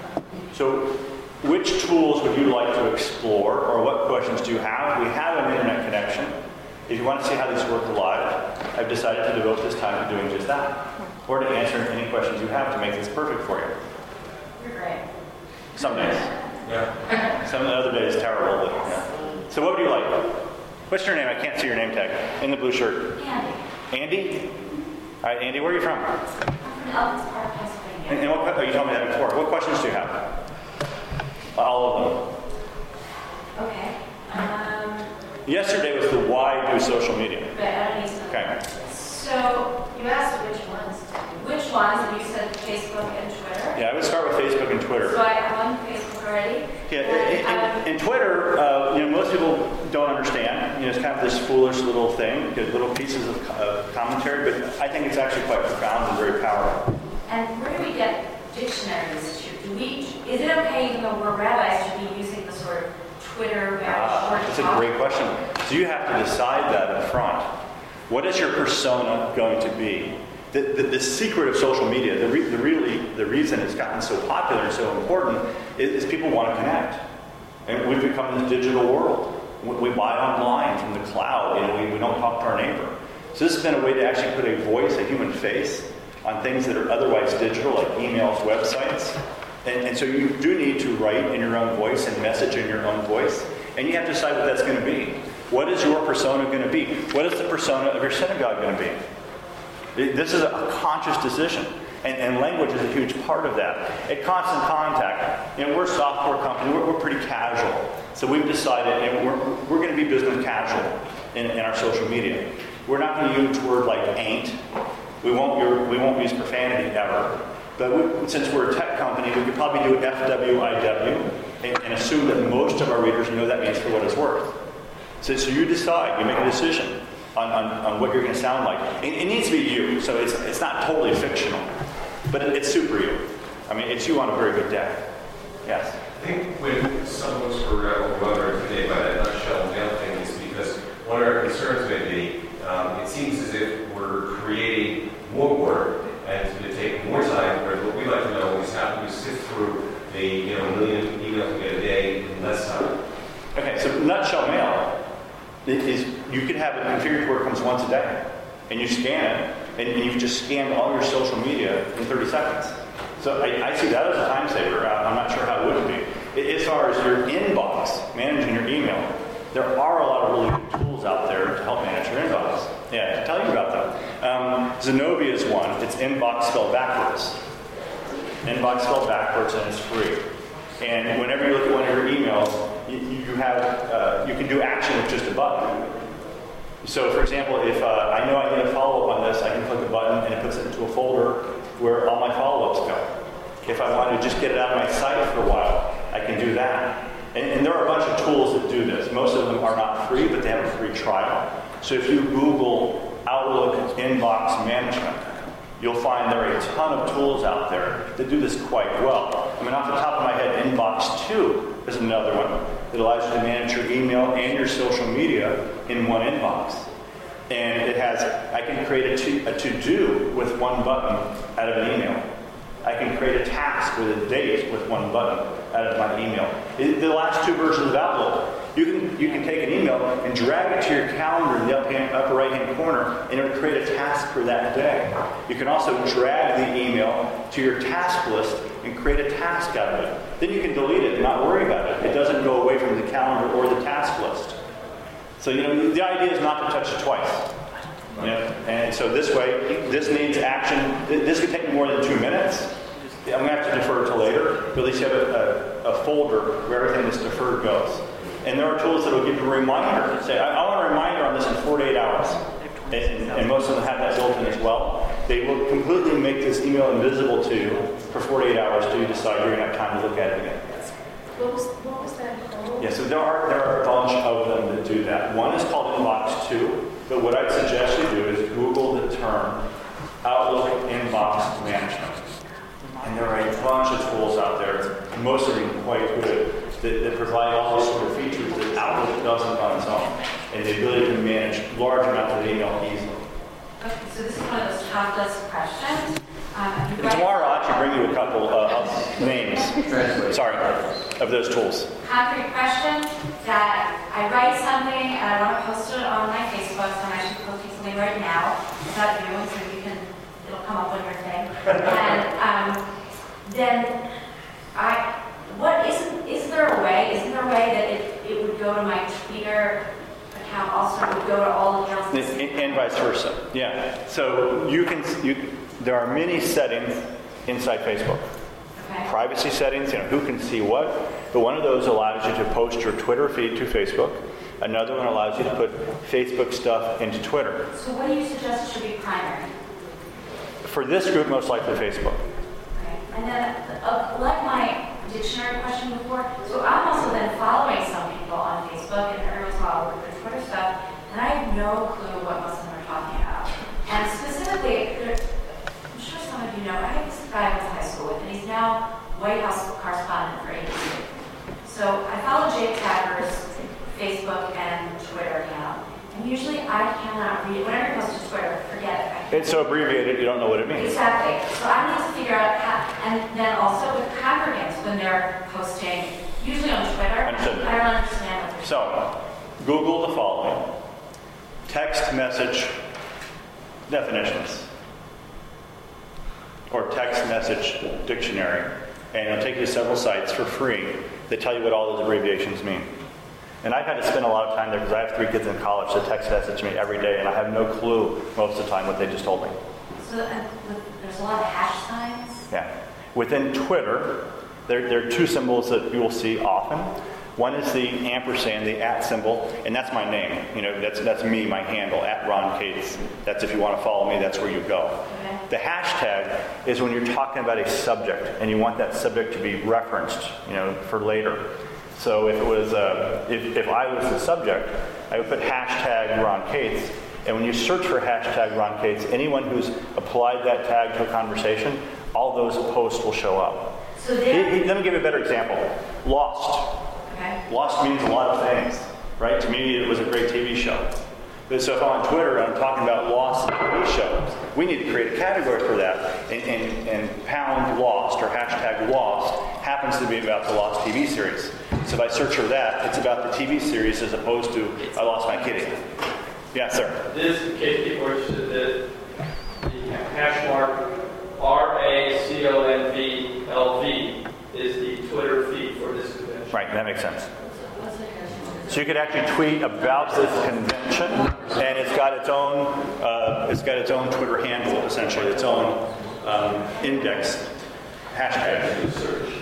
So, which tools would you like to explore, or what questions do you have? We have an internet connection. If you want to see how these work live, I've decided to devote this time to doing just that, or to answering any questions you have to make this perfect for you. You're great. Some days. Yeah. Some other days terrible. But, yeah. So what would you like? What's your name? I can't see your name tag. In the blue shirt. Andy. Andy? All right, Andy, where are you from? I'm from Elkins Park, Pennsylvania. And, and what, oh, you told me that before. What questions do you have? All of them. Okay. Um, Yesterday was the why do social media. but I don't need to know. Okay. So, You asked which ones. which ones? And you said Facebook and Twitter. Yeah, I would start with Facebook and Twitter. So I, I'm on Facebook already. Yeah, And, and, and Twitter, uh, you know, most people don't understand. You know, it's kind of this foolish little thing, good little pieces of uh, commentary, but I think it's actually quite profound and very powerful. and where do we get dictionaries to? Do we, is it okay, even though we're rabbis, to be using the sort of Twitter very Ah, short that's a talk? great question. So you have to decide that up front. What is your persona going to be? The, the, the secret of social media, the, re, the really the reason it's gotten so popular and so important is, is people want to connect. And we've become this digital world. We, we buy online from the cloud. You know, we, we don't talk to our neighbor. So this has been a way to actually put a voice, a human face, on things that are otherwise digital, like emails, websites. And, and so you do need to write in your own voice and message in your own voice. And you have to decide what that's going to be. What is your persona going to be? What is the persona of your synagogue going to be? This is a conscious decision. And, and language is a huge part of that. At Constant Contact, you know, we're a software company. We're, we're pretty casual. So we've decided you know, we're, we're going to be business casual in, in our social media. We're not going to use words like ain't. We won't, we won't use profanity ever. But we, since we're a tech company, we could probably do F W I W and, and assume that most of our readers know that means for what it's worth. So, so you decide, you make a decision on, on, on what you're going to sound like. It, it needs to be you, so it's, it's not totally fictional, but it, it's super you. I mean, it's you on a very good day. Yes? I think when some of us were overwhelmed today by that nutshell mail thing is because one of our concerns may be, um, it seems as if we're creating more work and it's going to take more time, whereas what we like to know is how do we sift through the you know, million emails we get a day in less time. Okay, so nutshell mail is you can have it configured where it comes once a day, and you scan it, and, and you've just scanned all your social media in thirty seconds. So I, I see that as a time saver. I'm not sure how it wouldn't be. As far as your inbox, managing your email, there are a lot of really good tools out there to help manage your inbox. Yeah, to tell you about them. Um, Zenobia is one. It's inbox spelled backwards. Inbox spelled backwards, and it's free. And whenever you look at one of your emails, you, you have uh, you can do action with just a button. So, for example, if uh, I know I need a follow-up on this, I can click a button and it puts it into a folder where all my follow-ups go. If I want to just get it out of my site for a while, I can do that. And, and there are a bunch of tools that do this. Most of them are not free, but they have a free trial. So if you Google Outlook inbox management, you'll find there are a ton of tools out there that do this quite well. I mean, off the top of my head, Inbox two is another one that allows you to manage your email and your social media in one inbox. And it has, I can create a to, a to-do with one button out of an email. I can create a task with a date with one button out of my email. It, the last two versions of Outlook, you can you can take an email and drag it to your calendar in the up hand, upper right-hand corner, and it'll create a task for that day. You can also drag the email to your task list and create a task out of it. Then you can delete it and not worry about it. It doesn't go away from the calendar or the task list. So you know the idea is not to touch it twice. You know? And so this way, this needs action. This could take more than two minutes. I'm going to have to defer to later, but at least you have a, a, a folder where everything that's deferred goes. And there are tools that will give you a reminder. Say, I, I want a reminder on this in forty-eight hours. And, and most of them have that built in as well. They will completely make this email invisible to you for forty-eight hours till you decide you're going to have time to look at it again. What was, what was that called? Yeah, so there are, there are a bunch of them that do that. One is called Inbox two, but what I'd suggest you do is Google the term Outlook Inbox Management. And there are a bunch of tools out there, most of them quite good, that, that provide all these sort of features that Outlook doesn't on its own, and the ability to manage large amounts of email easily. Okay, so this is one of those top list questions. Um, And tomorrow I'll actually bring you a couple uh, of names, sorry, of those tools. Concrete question that I write something and I want to post it on my Facebook, so I'm actually posting something right now without you, so you can, it'll come up on your thing. And um, then I, what isn't, is there a way, isn't there a way that it, it would go to my Twitter account also, would go to all the accounts? And, and vice versa, yeah. So you can, you, there are many settings inside Facebook. Okay. Privacy settings, you know, who can see what. But one of those allows you to post your Twitter feed to Facebook. Another one allows you to put Facebook stuff into Twitter. So what do you suggest should be primary? For this group, most likely Facebook. Okay. And then, uh, like my dictionary question before, so I'm also then following some people on Facebook and everyone's following their Twitter stuff, and I have no clue what most of them are talking about. And specifically, I'm sure some of you know, I have this guy I went to high school with, and he's now White House correspondent for A B C. So I follow Jake Tapper's Facebook and Twitter account, and usually I cannot read, whenever he posts to Twitter, forget it. It's so abbreviated, you don't know what it means. Exactly. So I need to figure out how, and then also with congregants when they're posting, usually on Twitter, Understood. I don't understand what they're So, Google the following. Text message definitions. Or text message dictionary. and it'll take you to several sites for free that tell you what all those abbreviations mean. And I've had to spend a lot of time there because I have three kids in college that text message me every day, and I have no clue most of the time what they just told me. So uh, there's a lot of hash signs? Yeah. Within Twitter, there, there are two symbols that you will see often. One is the ampersand, the at symbol, and that's my name. You know, that's that's me, my handle, at Ron Cates. That's if you want to follow me, that's where you go. Okay. The hashtag is when you're talking about a subject and you want that subject to be referenced, you know, for later. So if it was, uh, if, if I was the subject, I would put hashtag Ron Cates, and when you search for hashtag Ron Cates, anyone who's applied that tag to a conversation, all those posts will show up. So He- there, he- Let me give you a better example. Lost. okay. Lost means a lot of things, right? To me, it was a great T V show. But so if I'm on Twitter and I'm talking about Lost T V shows, we need to create a category for that. And, and, and pound Lost or hashtag Lost happens to be about the Lost T V series. So if I search for that, it's about the T V series as opposed to I lost my kitty. Yeah, sir. This, in case people are interested, the, the hash mark R A C O N V L V is the Twitter feed for this convention. Right, that makes sense. So you could actually tweet about this convention, and it's got its own, uh, it's got its own Twitter handle, essentially, its own um, index hashtag.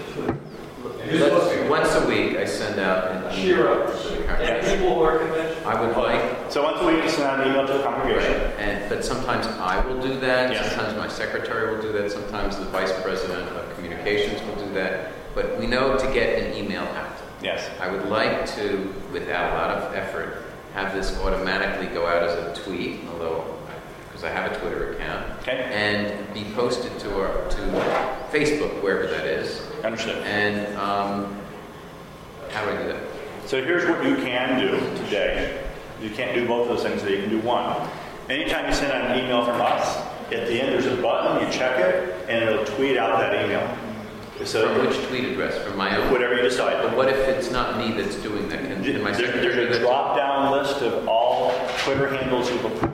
Once a week, I send out an email to the And congregation. people who are convention. I would like, So once a week, you send out an email to the congregation. and but sometimes I will do that. Yes. Sometimes my secretary will do that. Sometimes the vice president of communications will do that. But we know to get an email out. Yes. I would like to, without a lot of effort, have this automatically go out as a tweet, although because I have a Twitter account, Okay. and be posted to our to Facebook, wherever that is. Understood. And um, how do I do that? So here's what you can do today. You can't do both of those things, so you can do one. Anytime you send out an email from us, at the end there's a button, you check it, and it'll tweet out that email. So From which tweet address? From my own? whatever you decide. But what if it's not me that's doing that? Can, can my There- secretary do There's that? a drop-down list of all Twitter handles you've approved.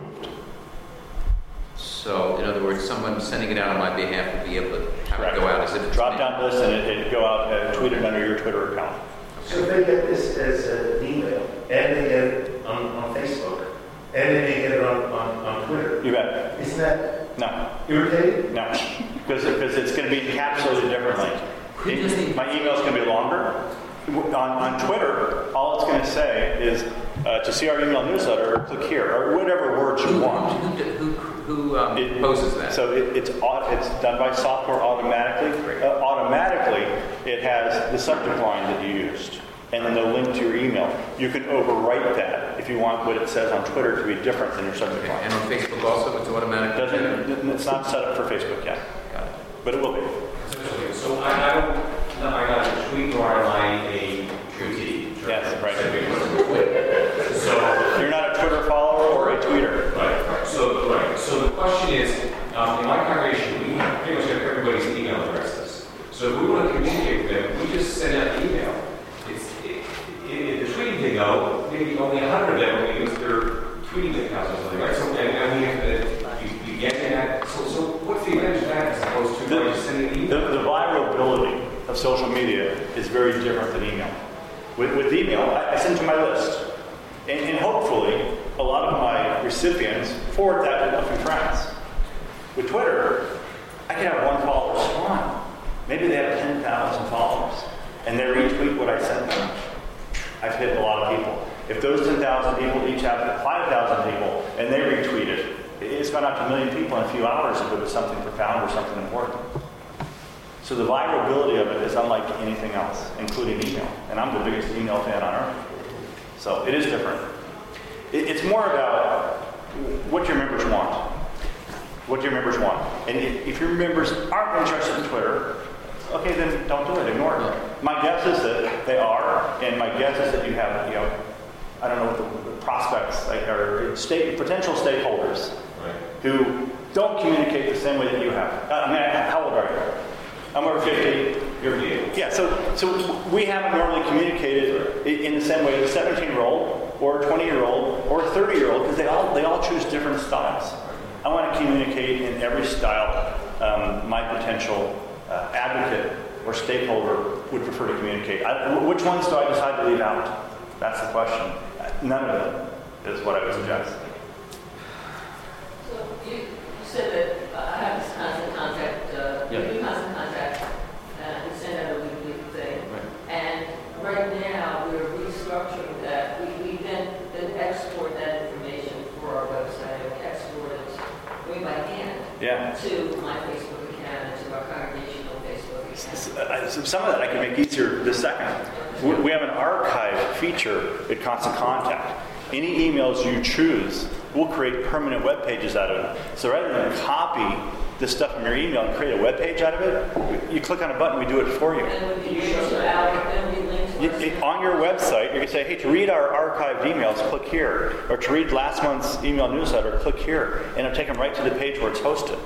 So, in other words, someone sending it out on my behalf would be able to have Correct. it go out as if it's me. Drop-down list, and it, it'd go out and tweet it under your Twitter account. So if they get this as an email, and they get it on, on Facebook, and then they get it on, on, on Twitter, You bet. isn't that No, irritating? no, because because it's going to be encapsulated differently. Who does the- My email's going to be longer. On, on Twitter, all it's going to say is uh, to see our email newsletter, click here, or whatever words you want. Who, who, who um, It- poses that? So it, it's au- it's done by software automatically. Uh, automatically, it has the subject line that you used, and then the link to your email. You can overwrite that if you want what it says on Twitter to be different than your subject Okay, line. and on Facebook also, it's automatic? Doesn't it's not set up for Facebook yet, Got it. but it will be. So I, I don't, no, I'm not a tweet nor am I a tweetee. Yes, right. So, You're not a Twitter follower or a tweeter. right, right. So, right. So the question is, um, in my congregation, we pretty much have everybody's email addresses. So if we want to communicate with them, we just send out an email. It's, it, it, the tweeting thing, though, maybe only a hundred of them will use their tweeting accounts or something, right? So, and, and we have to, you, you get that. So, so what's the advantage of that as opposed to The, like, just sending an the, email? the virality of social media is very different than email. With, with email, I, I send to my list. And, and hopefully, a lot of my recipients forward that to a few friends. With Twitter, I can have one follower respond. Maybe they have ten thousand followers, and they retweet what I sent them. I've hit a lot of people. If those ten thousand people each have five thousand people, and they retweet it, it's gone out to a million people in a few hours if it was something profound or something important. So the virality of it is unlike anything else, including email. And I'm the biggest email fan on earth. So it is different. It, it's more about what your members want. What your members want. And if, if your members aren't interested in Twitter, okay, then don't do it. Ignore it. My guess is that they are, and my guess is that you have, you know, I don't know what the, the prospects like, or state, potential stakeholders Right. who don't communicate the same way that you have. Uh, I mean, how old are you? I'm over fifty. You're you. Yeah, so so we haven't normally communicated i- in the same way as a seventeen-year-old or a twenty-year-old or a thirty-year-old because they all they all choose different styles. I want to communicate in every style um, my potential uh, advocate or stakeholder would prefer to communicate? I, which ones do I decide to leave out? That's the question. None of it is what I would suggest. So you, you said that uh, I have this constant contact, uh, Yeah. we do constant contact, and we send out a weekly thing. Right. And right now, we're restructuring that. We, we then, then export that information for our website, export it way by hand Yeah. to my Facebook account and to our congregational Facebook account. Uh, Some of that I can make easier this second. We we have an archive feature at Constant Contact. Any emails you choose, we'll create permanent web pages out of it. So rather than copy this stuff from your email and create a web page out of it, you click on a button, we do it for you. And when you show to our, then we link to You- our it- On your website, you can say, hey, to read our archived emails, click here. Or to read last month's email newsletter, click here. And it'll take them right to the page where it's hosted.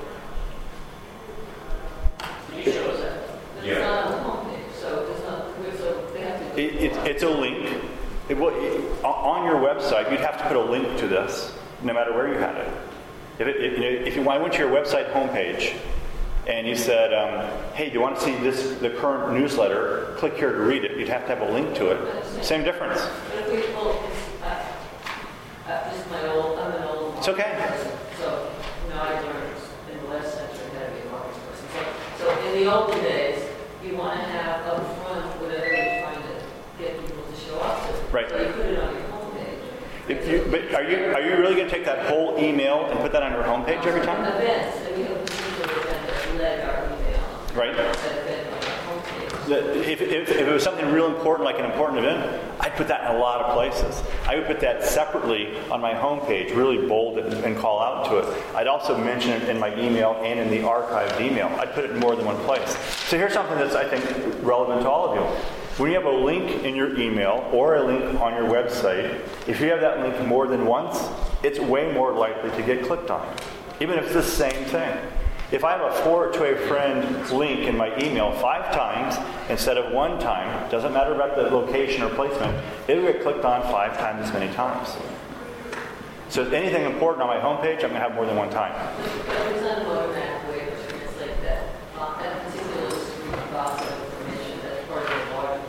You show us that. It's Yeah. not on the homepage, so it's not, we- so they have to. It, it, it's a link. It will, it, on your website, you'd have to put a link to this, no matter where you had it. If, it, if, you know, if you went to your website homepage and you said, um, hey, do you want to see this the current newsletter? Click here to read it. You'd have to have a link to it. Same difference. But if we, well, it's, uh, uh, just my old, I'm an old. It's okay. person, So, you know, I learned in the last century how to be a marketing person. So, so in the olden days, you want to have up front whatever you're trying to get people to show up to. Right. So you put it on your homepage. If you, but are you are you really going to take that whole email and put that on your homepage every time? Events, and we have a particular event that led our email. Right. That event on our homepage. The- If, if, if it was something real important, like an important event, I'd put that in a lot of places. I would put that separately on my homepage, really bold it and call out to it. I'd also mention it in my email and in the archived email. I'd put it in more than one place. So here's something that's, I think, relevant to all of you. When you have a link in your email or a link on your website, if you have that link more than once, it's way more likely to get clicked on, even if it's the same thing. If I have a forward to a friend link in my email five times instead of one time, doesn't matter about the location or placement, it'll get clicked on five times as many times. So if anything important on my homepage, I'm going to have more than one time. But it's not an automatic way to translate that, uh, that particular street box of information that's part of the large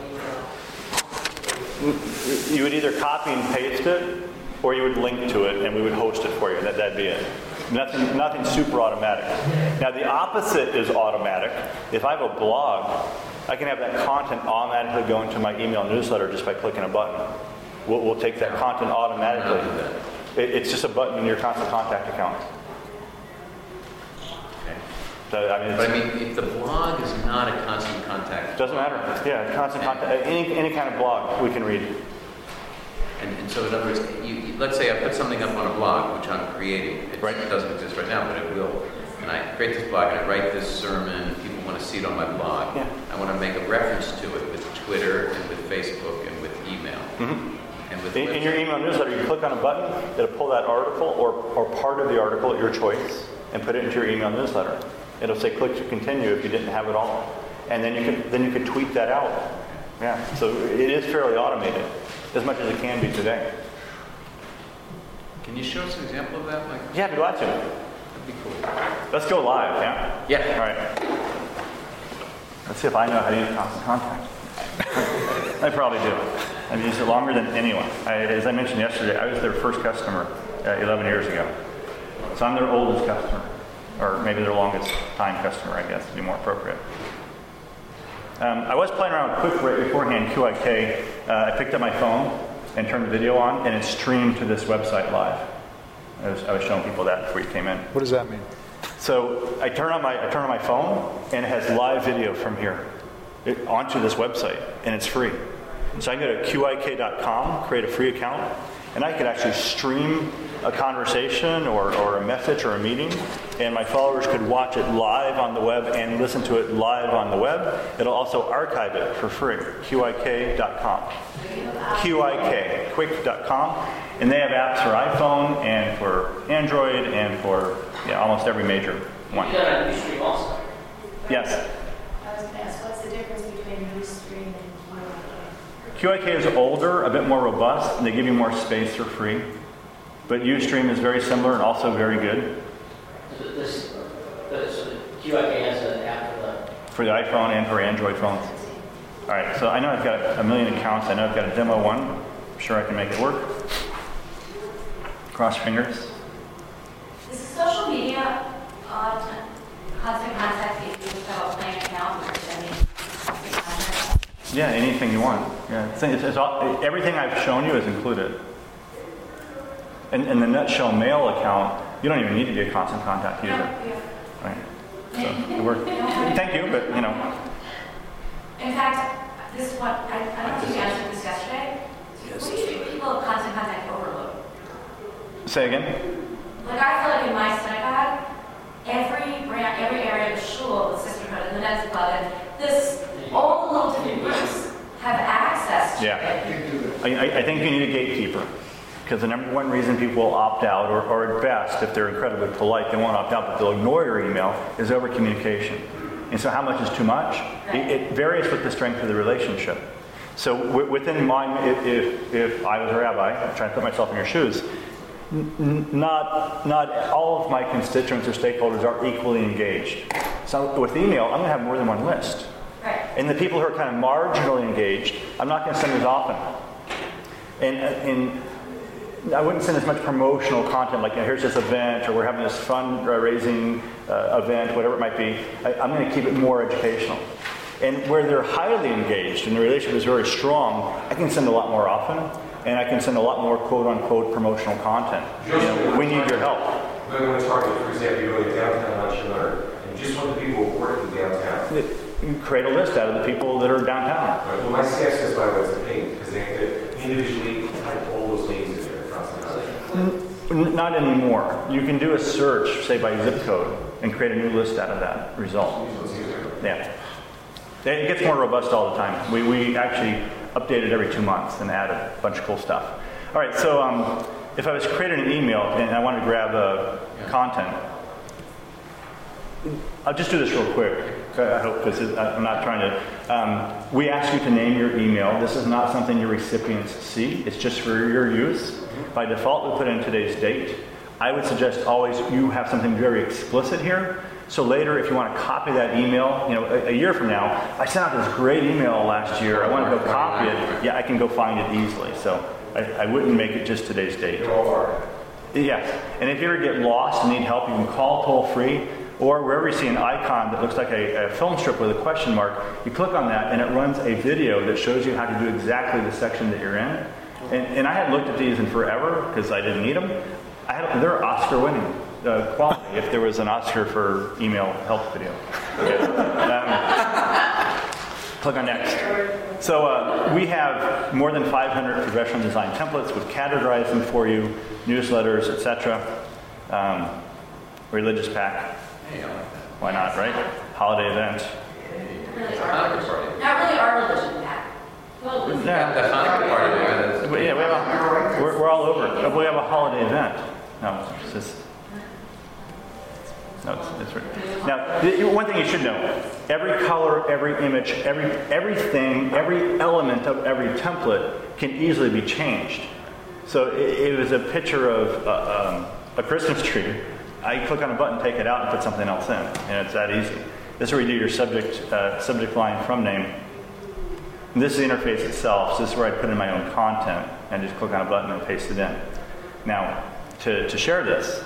email. You would either copy and paste it, or you would link to it, and we would host it for you. That, that'd be it. Nothing, nothing super automatic. Now, the opposite is automatic. If I have a blog, I can have that content automatically go into my email newsletter just by clicking a button. We'll, we'll take that content automatically. It, it's just a button in your Constant Contact account. Okay. So, I mean, But I it's- mean, if the blog is not a constant contact, doesn't matter. Yeah, Constant Contact. Any, any kind of blog we can read. and, and so in other words, you, you- let's say I put something up on a blog, which I'm creating. It's- Right. It doesn't exist right now, but it will. And I create this blog, and I write this sermon, and people want to see it on my blog. Yeah. I want to make a reference to it with Twitter, and with Facebook, and with email. Mm-hmm. And with In, in your website. email newsletter, you click on a button, it'll pull that article or, or part of the article at your choice and put it into your email newsletter. It'll say click to continue if you didn't have it all. And then you can then you can tweet that out. Yeah. So it is fairly automated, as much as it can be today. Can you show us an example of that? Like, Yeah, I'd be glad to. that'd be cool. Let's go live, yeah? Yeah. All right. Let's see if I know how to use Constant Contact. I probably do. I've used it longer than anyone. I, as I mentioned yesterday, I was their first customer uh, eleven years ago. So I'm their oldest customer, or maybe their longest time customer, I guess, to be more appropriate. Um, I was playing around with Quick right beforehand, Q I K. Uh, I picked up my phone and turned the video on, and it streamed to this website live. I was, I was showing people that before you came in. What does that mean? So I turn on my I turn on my phone, and it has live video from here it, onto this website, and it's free. So I can go to Q I K dot com, create a free account, and I could actually stream a conversation or, or a message or a meeting, and my followers could watch it live on the web and listen to it live on the web. It'll also archive it for free. Q I K dot com. Q I K, quick dot com. And they have apps for iPhone and for Android and for yeah, almost every major one. You got a new stream also. Yes. I was going to ask, what's the difference between Newsstream and Q I K? Q I K is older, a bit more robust, and they give you more space for free. But Ustream is very similar and also very good. So This, uh, so the Q I K has an app for for the iPhone and for Android phones. All right, so I know I've got a million accounts. I know I've got a demo one. I'm sure I can make it work. Cross fingers. Is social media on constant contact if you have a plain account or sending constant contact? Yeah, anything you want. Yeah, it's, it's, it's all, everything I've shown you is included. In, in the Nutshell Mail account, you don't even need to be a constant contact user. Yeah, yeah. Right. So it works. Thank you, but you know. In fact, this one, I, I don't know if you answered this yesterday. What do you think people of constant contact overload? Say again? Like I feel like in my synagogue, every brand, every area of the shul, the sisterhood, and the men's club, and this, all the little different groups have access to Yeah. it. I, I- I think you need a gatekeeper. Because the number one reason people will opt out, or, or at best, if they're incredibly polite, they won't opt out, but they'll ignore your email, is over communication. And so how much is too much? It, it varies with the strength of the relationship. So w- within my, if, if, if I was a rabbi, I'm trying to put myself in your shoes, n- not, not all of my constituents or stakeholders are equally engaged. So with email, I'm going to have more than one list. Right. And the people who are kind of marginally engaged, I'm not going to send as often. And, and I wouldn't send as much promotional content like, here's this event, or we're having this fundraising uh, event, whatever it might be. I, I'm going to keep it more educational. And where they're highly engaged and the relationship is very strong, I can send a lot more often, and I can send a lot more quote-unquote promotional content. You know, we need your help. When we're target, for example, you go to downtown lunch and learn, and just want the people working downtown. You create a list out of the people that are downtown. Right, well, my staff says by what's the pain, because they have to individually type all those names in there across the country. N- Not anymore. You can do a search, say by zip code, and create a new list out of that result. Yeah. It gets more robust all the time. We, we actually update it every two months and add a bunch of cool stuff. All right, so um, if I was creating an email and I wanted to grab uh, content, I'll just do this real quick. I hope, because I'm not trying to. Um, we ask you to name your email. This is not something your recipients see. It's just for your use. By default, we put in today's date. I would suggest always you have something very explicit here. So later, if you want to copy that email, you know, a, a year from now, I sent out this great email last year. I want to go copy it. Yeah, I can go find it easily. So I, I wouldn't make it just today's date. Yes. And if you ever get lost and need help, you can call toll free. Or wherever you see an icon that looks like a, a film strip with a question mark, you click on that and it runs a video that shows you how to do exactly the section that you're in. And, and I had looked at these in forever because I didn't need them. I had, they're Oscar winning uh, quality if there was an Oscar for email help video. Okay. Um, click on next. So uh, we have more than five hundred professional design templates. We've categorized them for you, newsletters, et cetera. Um, religious pack. Why not, right? Holiday event. Really our, not really our religion, Pat. Well, Yeah, The Hanukkah party, yeah, We- yeah, we have a, we're, we're all over. We have a holiday event. No, it's just. No, it's, it's right. Now, the, one thing you should know: every color, every image, every everything, every element of every template can easily be changed. So it, it was a picture of uh, um, a Christmas tree. I click on a button, take it out, and put something else in, and it's that easy. This is where you do your subject uh, subject line from name. And this is the interface itself. So this is where I put in my own content and just click on a button and paste it in. Now, to, to share this,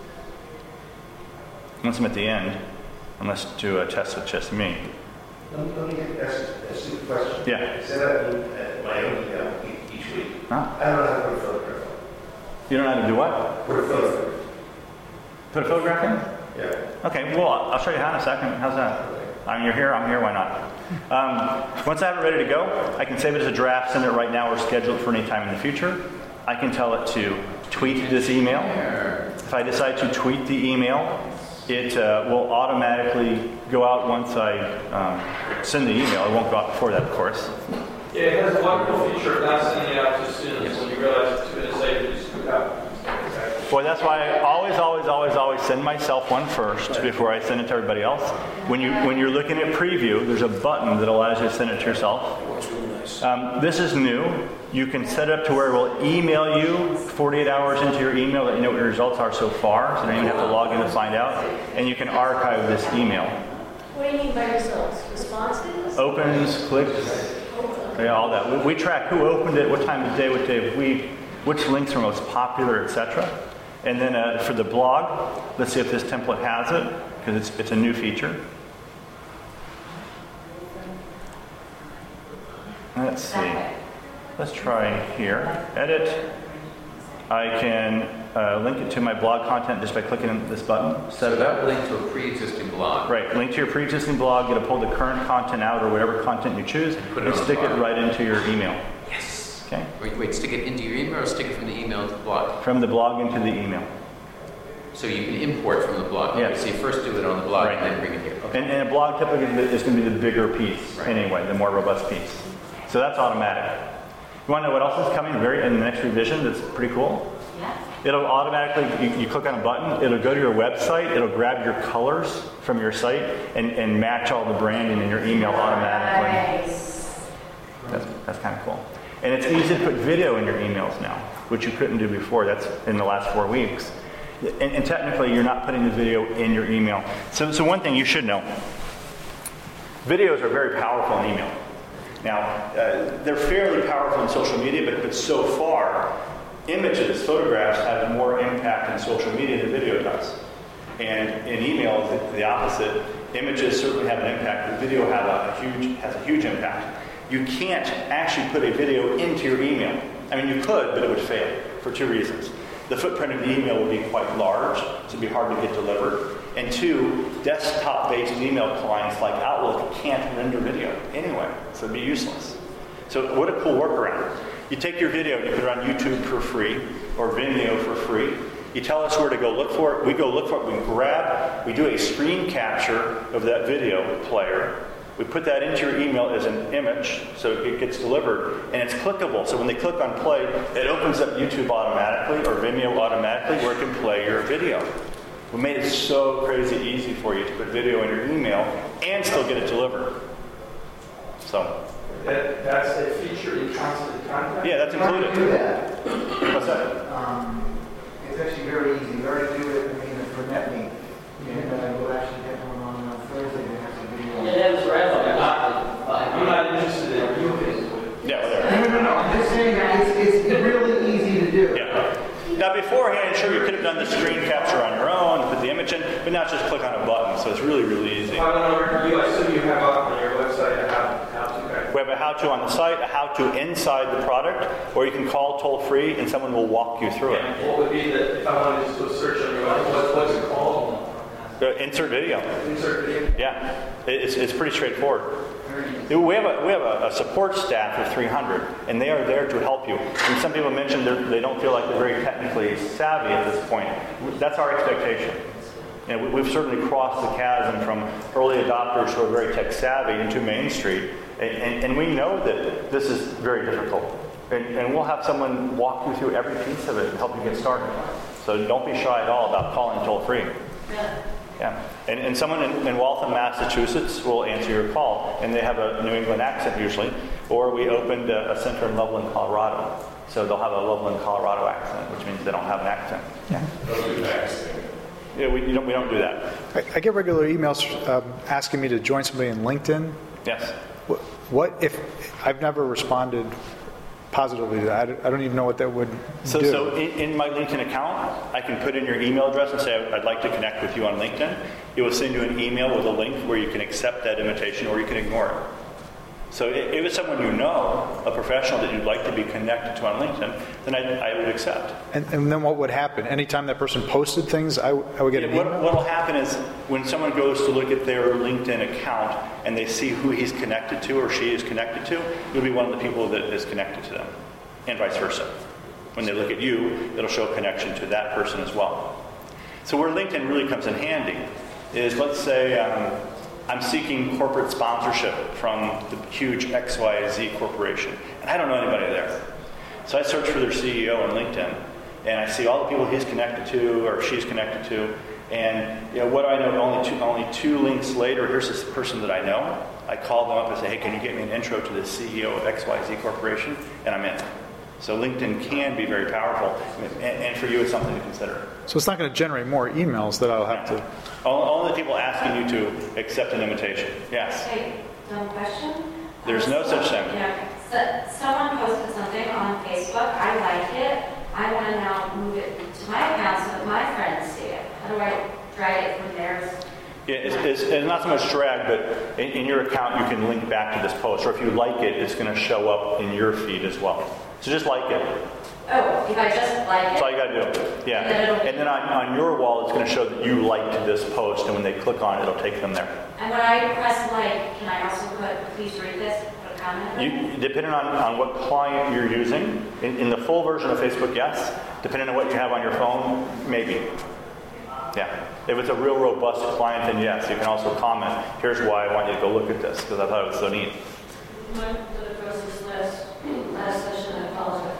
once I'm at the end, unless to a test with just me. Let me, let me ask, ask you a question. Yeah. I send out uh, my own email e- each week. Huh? I don't know how to put a photograph on. You don't know how to do what? Put a photograph. Put a photograph in? Yeah. Okay, well, I'll show you how in a second. How's that? I mean, you're here, I'm here, why not? Um, once I have it ready to go, I can save it as a draft, send it right now, or schedule it for any time in the future. I can tell it to tweet this email. If I decide to tweet the email, it uh, will automatically go out once I um, send the email. It won't go out before that, of course. Yeah, it has a wonderful feature of not sending it out to students when you realize it's two minutes later, you just scoop out. Boy, that's why I always, always, always, always send myself one first before I send it to everybody else. When you when you're looking at preview, there's a button that allows you to send it to yourself. Um, this is new. You can set it up to where it will email you forty-eight hours into your email that you know what your results are so far, so you don't even have to log in to find out. And you can archive this email. What do you mean by results? Responses? Opens, clicks, yeah, all that. We, we track who opened it, what time of day, what day of week, which links are most popular, et cetera. And then uh, for the blog, let's see if this template has it, because it's, it's a new feature. Let's see. Let's try here. Edit. I can uh, link it to my blog content just by clicking on this button. Set So it that up. will link to a pre-existing blog. Right. Link to your pre-existing blog. It'll pull the current content out or whatever content you choose and, put it and on the stick it blog. right into your email. Yes. Okay. Wait, wait, stick it into your email or stick it from the email to the blog? From the blog into the email. So you can import from the blog. Yeah. So you first do it on the blog Right. and then bring it here. Okay. And, and a blog typically is going to be the bigger piece Right. anyway, the more robust piece. So that's automatic. You want to know what else is coming very in the next revision that's pretty cool? Yeah. It'll automatically, you, you click on a button, it'll go to your website, it'll grab your colors from your site and, and match all the branding in your email automatically. Nice. That's, that's kind of cool. And it's easy to put video in your emails now, which you couldn't do before. That's in the last four weeks. And, and technically, you're not putting the video in your email. So, so one thing you should know, videos are very powerful in email. Now, uh, they're fairly powerful in social media, but, but so far, images, photographs have more impact in social media than video does. And in email, the, the opposite. Images certainly have an impact, but video have a, a huge, has a huge impact. You can't actually put a video into your email. I mean, you could, but it would fail for two reasons. The footprint of the email would be quite large, so it'd be hard to get delivered. And two, desktop-based email clients like Outlook can't render video anyway, so it'd be useless. So what a cool workaround. You take your video and you put it on YouTube for free, or Vimeo for free. You tell us where to go look for it. We go look for it. We grab, we do a screen capture of that video player. We put that into your email as an image, so it gets delivered, and it's clickable. So when they click on play, it opens up YouTube automatically or Vimeo automatically where it can play your video. We made it so crazy easy for you to put video in your email and still get it delivered. So. That, that's a feature in Constant Contact? Yeah, that's You already included. do that. What's that? Um, it's actually very easy. You already do it, I mean, for NetMe. And uh, we'll actually get one on uh, Thursday to have some video. Yeah, that was right. I'm not interested in using Yeah, whatever. No, no, no, I'm just saying that it's, it's really easy to do. Yeah. Now beforehand, sure, you could have done the screen capture on your own, put the image in, but now it's just click on a button, so it's really, really easy. If I went over to you, I assume you have up on your website a how, how to guide. We have a how-to on the site, a how-to inside the product, or you can call toll-free and someone will walk you through it. And what would be the, if I wanted to just go search on your website, what, what's it called? Uh, insert video. Insert video? Yeah, it's, it's pretty straightforward. We have a we have a, a support staff of three hundred, and they are there to help you. And some people mentioned they don't feel like they're very technically savvy at this point. That's our expectation. You know, we, we've certainly crossed the chasm from early adopters who are very tech savvy into Main Street, and, and, and we know that this is very difficult. And, and we'll have someone walk you through every piece of it and help you get started. So don't be shy at all about calling toll free. Yeah. Yeah, and, and someone in, in Waltham, Massachusetts will answer your call, and they have a New England accent usually, or we opened a, a center in Loveland, Colorado, so they'll have a Loveland, Colorado accent, which means they don't have an accent. Yeah, Don't do that. yeah we, you don't, we don't do that. I, I get regular emails um, asking me to join somebody in LinkedIn. Yes. What, what if I've never responded positively to that? I don't, I don't even know what that would So, do. so in, in my LinkedIn account, I can put in your email address and say, I'd like to connect with you on LinkedIn. It will send you an email with a link where you can accept that invitation or you can ignore it. So if it's someone you know, a professional that you'd like to be connected to on LinkedIn, then I, I would accept. And, and then what would happen? Anytime that person posted things, I, I would get an What email? will happen is when someone goes to look at their LinkedIn account and they see who he's connected to or she is connected to, you'll be one of the people that is connected to them, and vice versa. When they look at you, it'll show a connection to that person as well. So where LinkedIn really comes in handy is, let's say um, I'm seeking corporate sponsorship from the huge X Y Z corporation, and I don't know anybody there. So I search for their C E O on LinkedIn, and I see all the people he's connected to or she's connected to, and you know, what do I know? Only two, only two links later, here's this person that I know. I call them up and say, hey, can you get me an intro to the C E O of X Y Z Corporation? And I'm in. So LinkedIn can be very powerful, and, and for you, it's something to consider. So it's not going to generate more emails that I'll have to. Only the people asking you to accept an invitation. Yes. Okay, dumb question. There's no such thing. Yeah. So, someone posted something on Facebook. I like it. I want to now move it to my account so that my friends see it. How do I drag it from theirs? Yeah, it's, it's, it's not so much drag, but in, in your account you can link back to this post, or if you like it, it's going to show up in your feed as well. So just like it. Oh, if I just like it? That's all you got to do. Yeah. And then, and then on, on your wall, it's going to show that you liked this post, and when they click on it, it'll take them there. And when I press like, can I also put, please read this, put a comment? You, depending on, on what client you're using, in, in the full version of Facebook, yes. Depending on what you have on your phone, maybe. Yeah. If it's a real robust client, then yes. You can also comment, here's why I want you to go look at this, because I thought it was so neat. Mine that address this last, last session, I apologize.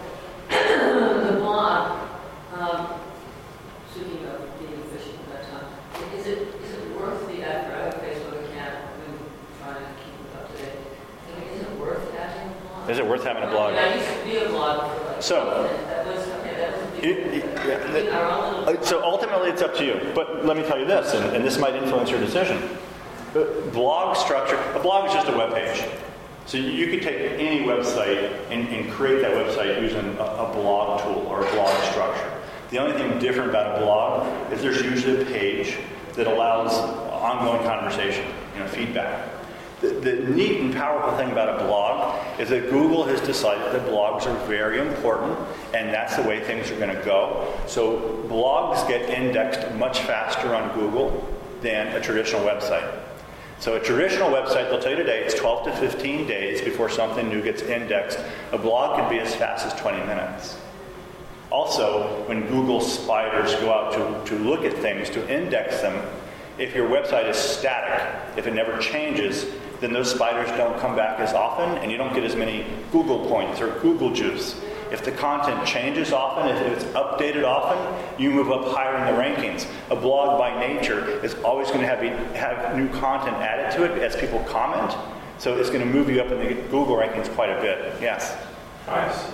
The blog, um, speaking of being efficient at that time, is it, is it worth the effort? I have a Facebook account, I've been trying to keep it up to date. I mean, is it worth having a blog? Is it worth having a blog? I used to be a blog for like, So, that was, okay, that was a big, It- it- yeah, we- our own little. Uh, So ultimately, it's up to you. But let me tell you this, and, and this might influence your decision. Uh, Blog structure, a blog is just a web page. So you, you could take any website and, and create that website using a, a blog tool or a blog structure. The only thing different about a blog is there's usually a page that allows ongoing conversation, you know, feedback. The, the neat and powerful thing about a blog is that Google has decided that blogs are very important, and that's the way things are going to go. So blogs get indexed much faster on Google than a traditional website. So a traditional website, they'll tell you today, it's twelve to fifteen days before something new gets indexed. A blog can be as fast as twenty minutes. Also, when Google spiders go out to, to look at things, to index them, if your website is static, if it never changes, then those spiders don't come back as often, and you don't get as many Google points or Google juice. If the content changes often, if it's updated often, you move up higher in the rankings. A blog by nature is always going to have, have new content added to it as people comment, so it's going to move you up in the Google rankings quite a bit. Yes? Nice.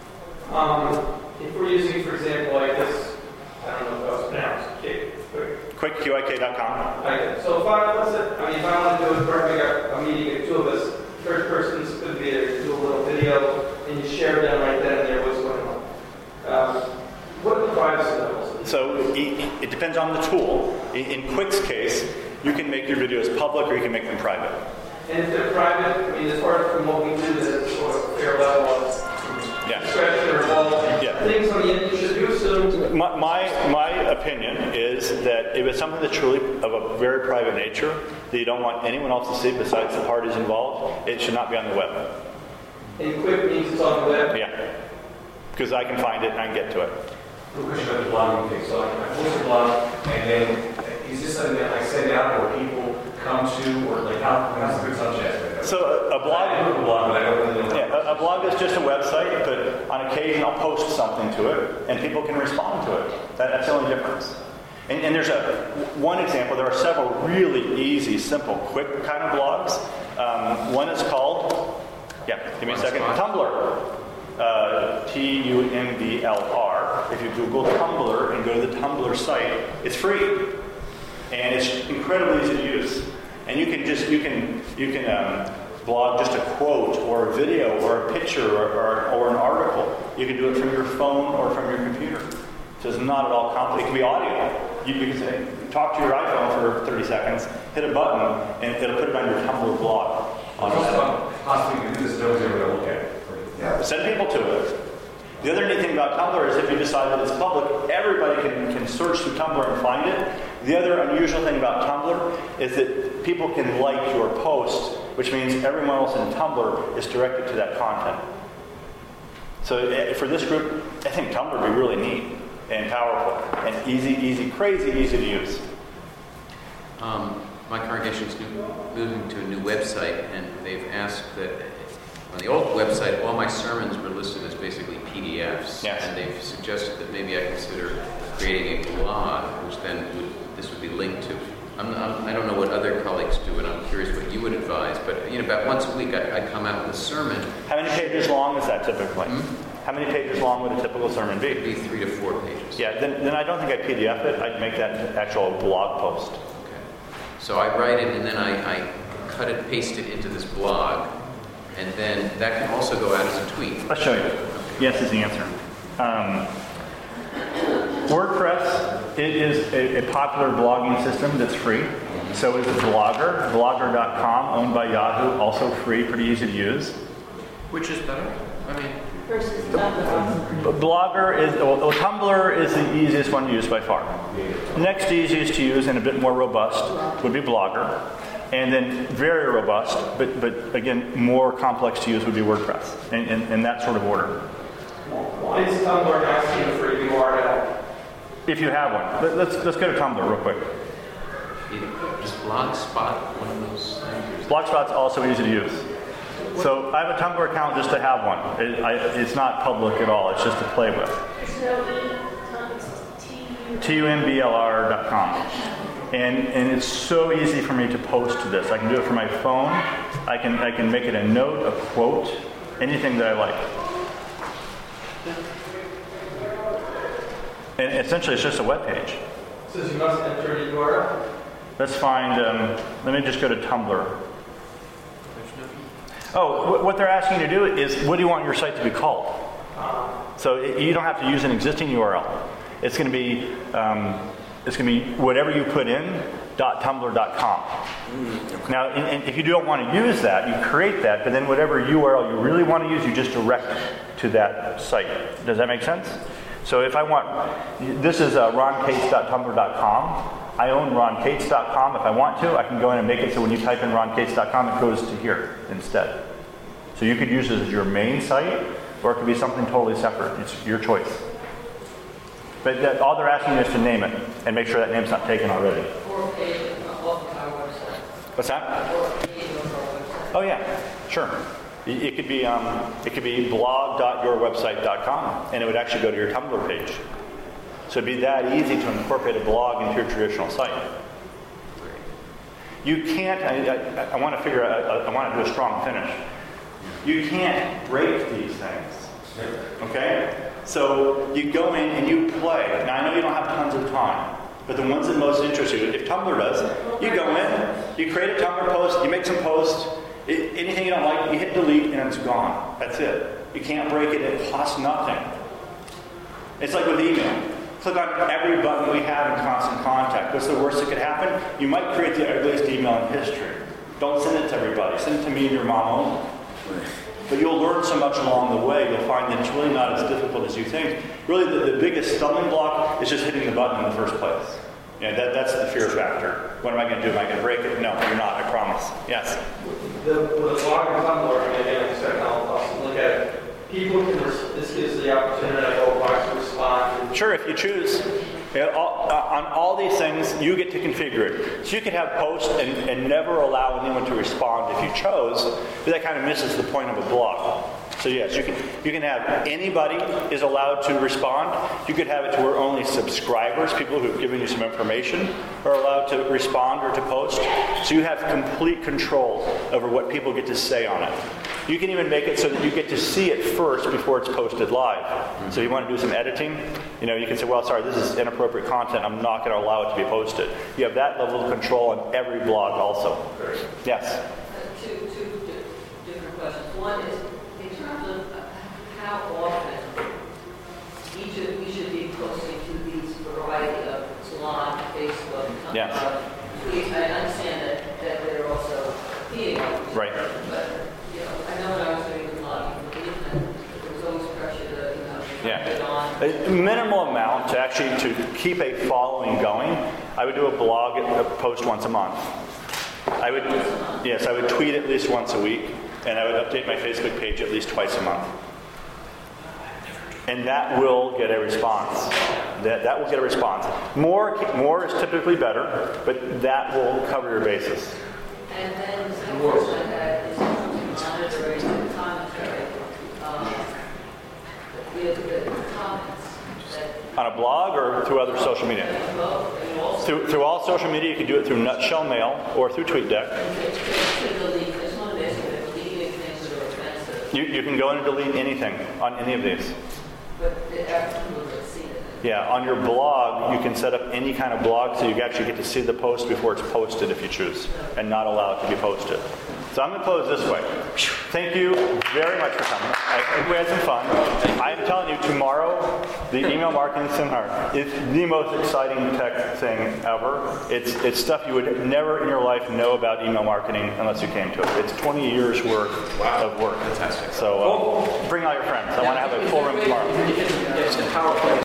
Um, if we're using, for example, like this, I don't know if that was pronounced, Quick. quick Q I K dot com. Okay. So if I, let's say, I mean, if I want to do it, perfect, a meeting of two of us, first person's could be to do a little video, and you share them right then and there what's going on. Um, what are the privacy levels? So it, it depends on the tool. In, in Quick's case, you can make your videos public or you can make them private. And if they're private, I mean, as far as from what we do, there's sort of fair level of Yeah. discretion or involvement. Yeah. Things on the end, should you assume? My, my, my opinion is that if it's something that's truly of a very private nature, that you don't want anyone else to see besides the parties involved, it should not be on the web. And Quick means it's on the web? Yeah. Because I can find it and I can get to it. Quick question about the blogging thing. So I post a blog, and then is this something that I send out or people come to, or like how, how's the consumption aspect of it? So a, a blog, I do a blog, but I don't really know. yeah, a, a blog is just a website, but on occasion I'll post something to it, and people can respond to it. That, that's the only difference. And, and there's a one example. There are several really easy, simple, quick kind of blogs. Um, one is called, yeah, give me a second, Tumblr. Uh, T U M B L R. If you Google Tumblr and go to the Tumblr site, it's free, and it's incredibly easy to use. And you can just you can you can um, blog just a quote or a video or a picture or, or, or an article. You can do it from your phone or from your computer. So it's not at all complicated. It can be audio. You, you can say, talk to your iPhone for thirty seconds, hit a button, and it'll put it on your Tumblr blog. On Possibly you can do this, nobody's ever going to look at it. Yeah. Send people to it. The other neat thing about Tumblr is if you decide that it's public, everybody can, can search through Tumblr and find it. The other unusual thing about Tumblr is that people can like your posts, which means everyone else in Tumblr is directed to that content. So for this group, I think Tumblr would be really neat and powerful and easy, easy, crazy easy to use. Um, my congregation's moving to a new website, and they've asked that on the old website, all my sermons were listed as basically P D Fs, yes. And they've suggested that maybe I consider creating a blog, which then would, this would be linked to. I'm, I'm, I don't know what other colleagues do, and I'm curious what you would advise. But you know, about once a week, I, I come out with a sermon. How many pages long is that typically? Hmm? How many pages long would a typical sermon be? It'd be three to four pages. Yeah, then, then I don't think I'd P D F it. I'd make that an actual blog post. Okay. So I write it and then I, I cut it, paste it into this blog, and then that can also go out as a tweet. I'll show you. Yes is the answer. Um, WordPress it is a, a popular blogging system that's free. So is Blogger, blogger dot com, owned by Yahoo, also free, pretty easy to use. Which is better? I mean, Versus Tumblr. Blogger is, well, well, Tumblr is the easiest one to use by far. Next easiest to use and a bit more robust would be Blogger. And then very robust, but, but again, more complex to use would be WordPress, in, in, in that sort of order. Why is Tumblr asking you for a U R L? If you have one. Let, let's, let's go to Tumblr real quick. Is Blogspot one of those things? Blogspot's also easy to use. So I have a Tumblr account just to have one. It, I, it's not public at all. It's just to play with. T U M B L R dot com. And, and it's so easy for me to post to this. I can do it from my phone. I can, I can make it a note, a quote, anything that I like. And essentially, it's just a web page. It says you must enter a U R L. Let's find, um, let me just go to Tumblr. Oh, what they're asking you to do is, what do you want your site to be called? So you don't have to use an existing U R L. It's going to be, um, it's going to be whatever you put in, .tumblr dot com. Now, and, and if you don't want to use that, you create that, but then whatever U R L you really want to use, you just direct to that site. Does that make sense? So if I want, this is uh, ron cates dot tumblr dot com. I own ron cates dot com. If I want to, I can go in and make it so when you type in ron cates dot com, it goes to here instead. So you could use it as your main site, or it could be something totally separate. It's your choice. But that, all they're asking you is to name it and make sure that name's not taken already. Or page off of our website. What's that? Or a page off our website. Oh yeah, sure. It it could be um, it could be blog dot your website dot com, and it would actually go to your Tumblr page. So it'd be that easy to incorporate a blog into your traditional site. You can't. I, I, I want to figure out. I, I want to do a strong finish. You can't break these things. Okay. So you go in and you play. Now I know you don't have tons of time, but the ones that most interest you, if Tumblr does, you go in, you create a Tumblr post, you make some posts. It, anything you don't like, you hit delete and it's gone. That's it. You can't break it. It costs nothing. It's like with email. Click on every button we have in Constant Contact. What's the worst that could happen? You might create the ugliest email in history. Don't send it to everybody. Send it to me and your mom only. But you'll learn so much along the way, you'll find that it's really not as difficult as you think. Really, the, the biggest stumbling block is just hitting the button in the first place. Yeah, that, that's the fear factor. What am I going to do? Am I going to break it? No, you're not, I promise. Yes? The, with the blog and Tumblr, maybe like I said, I'll also look at it. People can, res- this gives the opportunity to go back to respond. Sure, if you choose. Yeah, all, uh, on all these things, you get to configure it. So you could have posts and, and never allow anyone to respond if you chose, but that kind of misses the point of a blog. So yes, you can you can have anybody is allowed to respond. You could have it to where only subscribers, people who have given you some information, are allowed to respond or to post. So you have complete control over what people get to say on it. You can even make it so that you get to see it first before it's posted live. So if you want to do some editing, you know, you can say, well, sorry, this is inappropriate content. I'm not going to allow it to be posted. You have that level of control on every blog also. Yes? Uh, two, two di- different questions. One is, in terms of uh, how often each of we should be posting to these variety of salon, Facebook, Yes. uh, tweets. I understand that, that they're also feeding. Right. But, you know, I know when I was doing the blogging, there was always pressure to, you know, Yeah. get on. A minimal amount to actually to keep a following going. I would do a blog a post once a month. I would yes, I would tweet at least once a week, and I would update my Facebook page at least twice a month. And that will get a response. That that will get a response. More more is typically better, but that will cover your basis. And then the second question I had is monitoring the commentary. Um, the, the comments that On a blog or through other social media? both, and also Through, through all social media, you can do it through Nutshell Mail or through TweetDeck. to, to delete, I just want to mention that deleting things that are offensive. You, you can go in and delete anything on any of these. But the everyone will see it. Yeah, on your blog, you can set up any kind of blog so you actually get to see the post before it's posted if you choose, and not allow it to be posted. So I'm going to close this way. Thank you very much for coming. I hope we had some fun. I am telling you, tomorrow, the email marketing seminar is the most exciting tech thing ever. It's it's stuff you would never in your life know about email marketing unless you came to it. It's twenty years worth of work. Fantastic. So uh, bring all your friends. I want to have a full room tomorrow. It's a PowerPoint.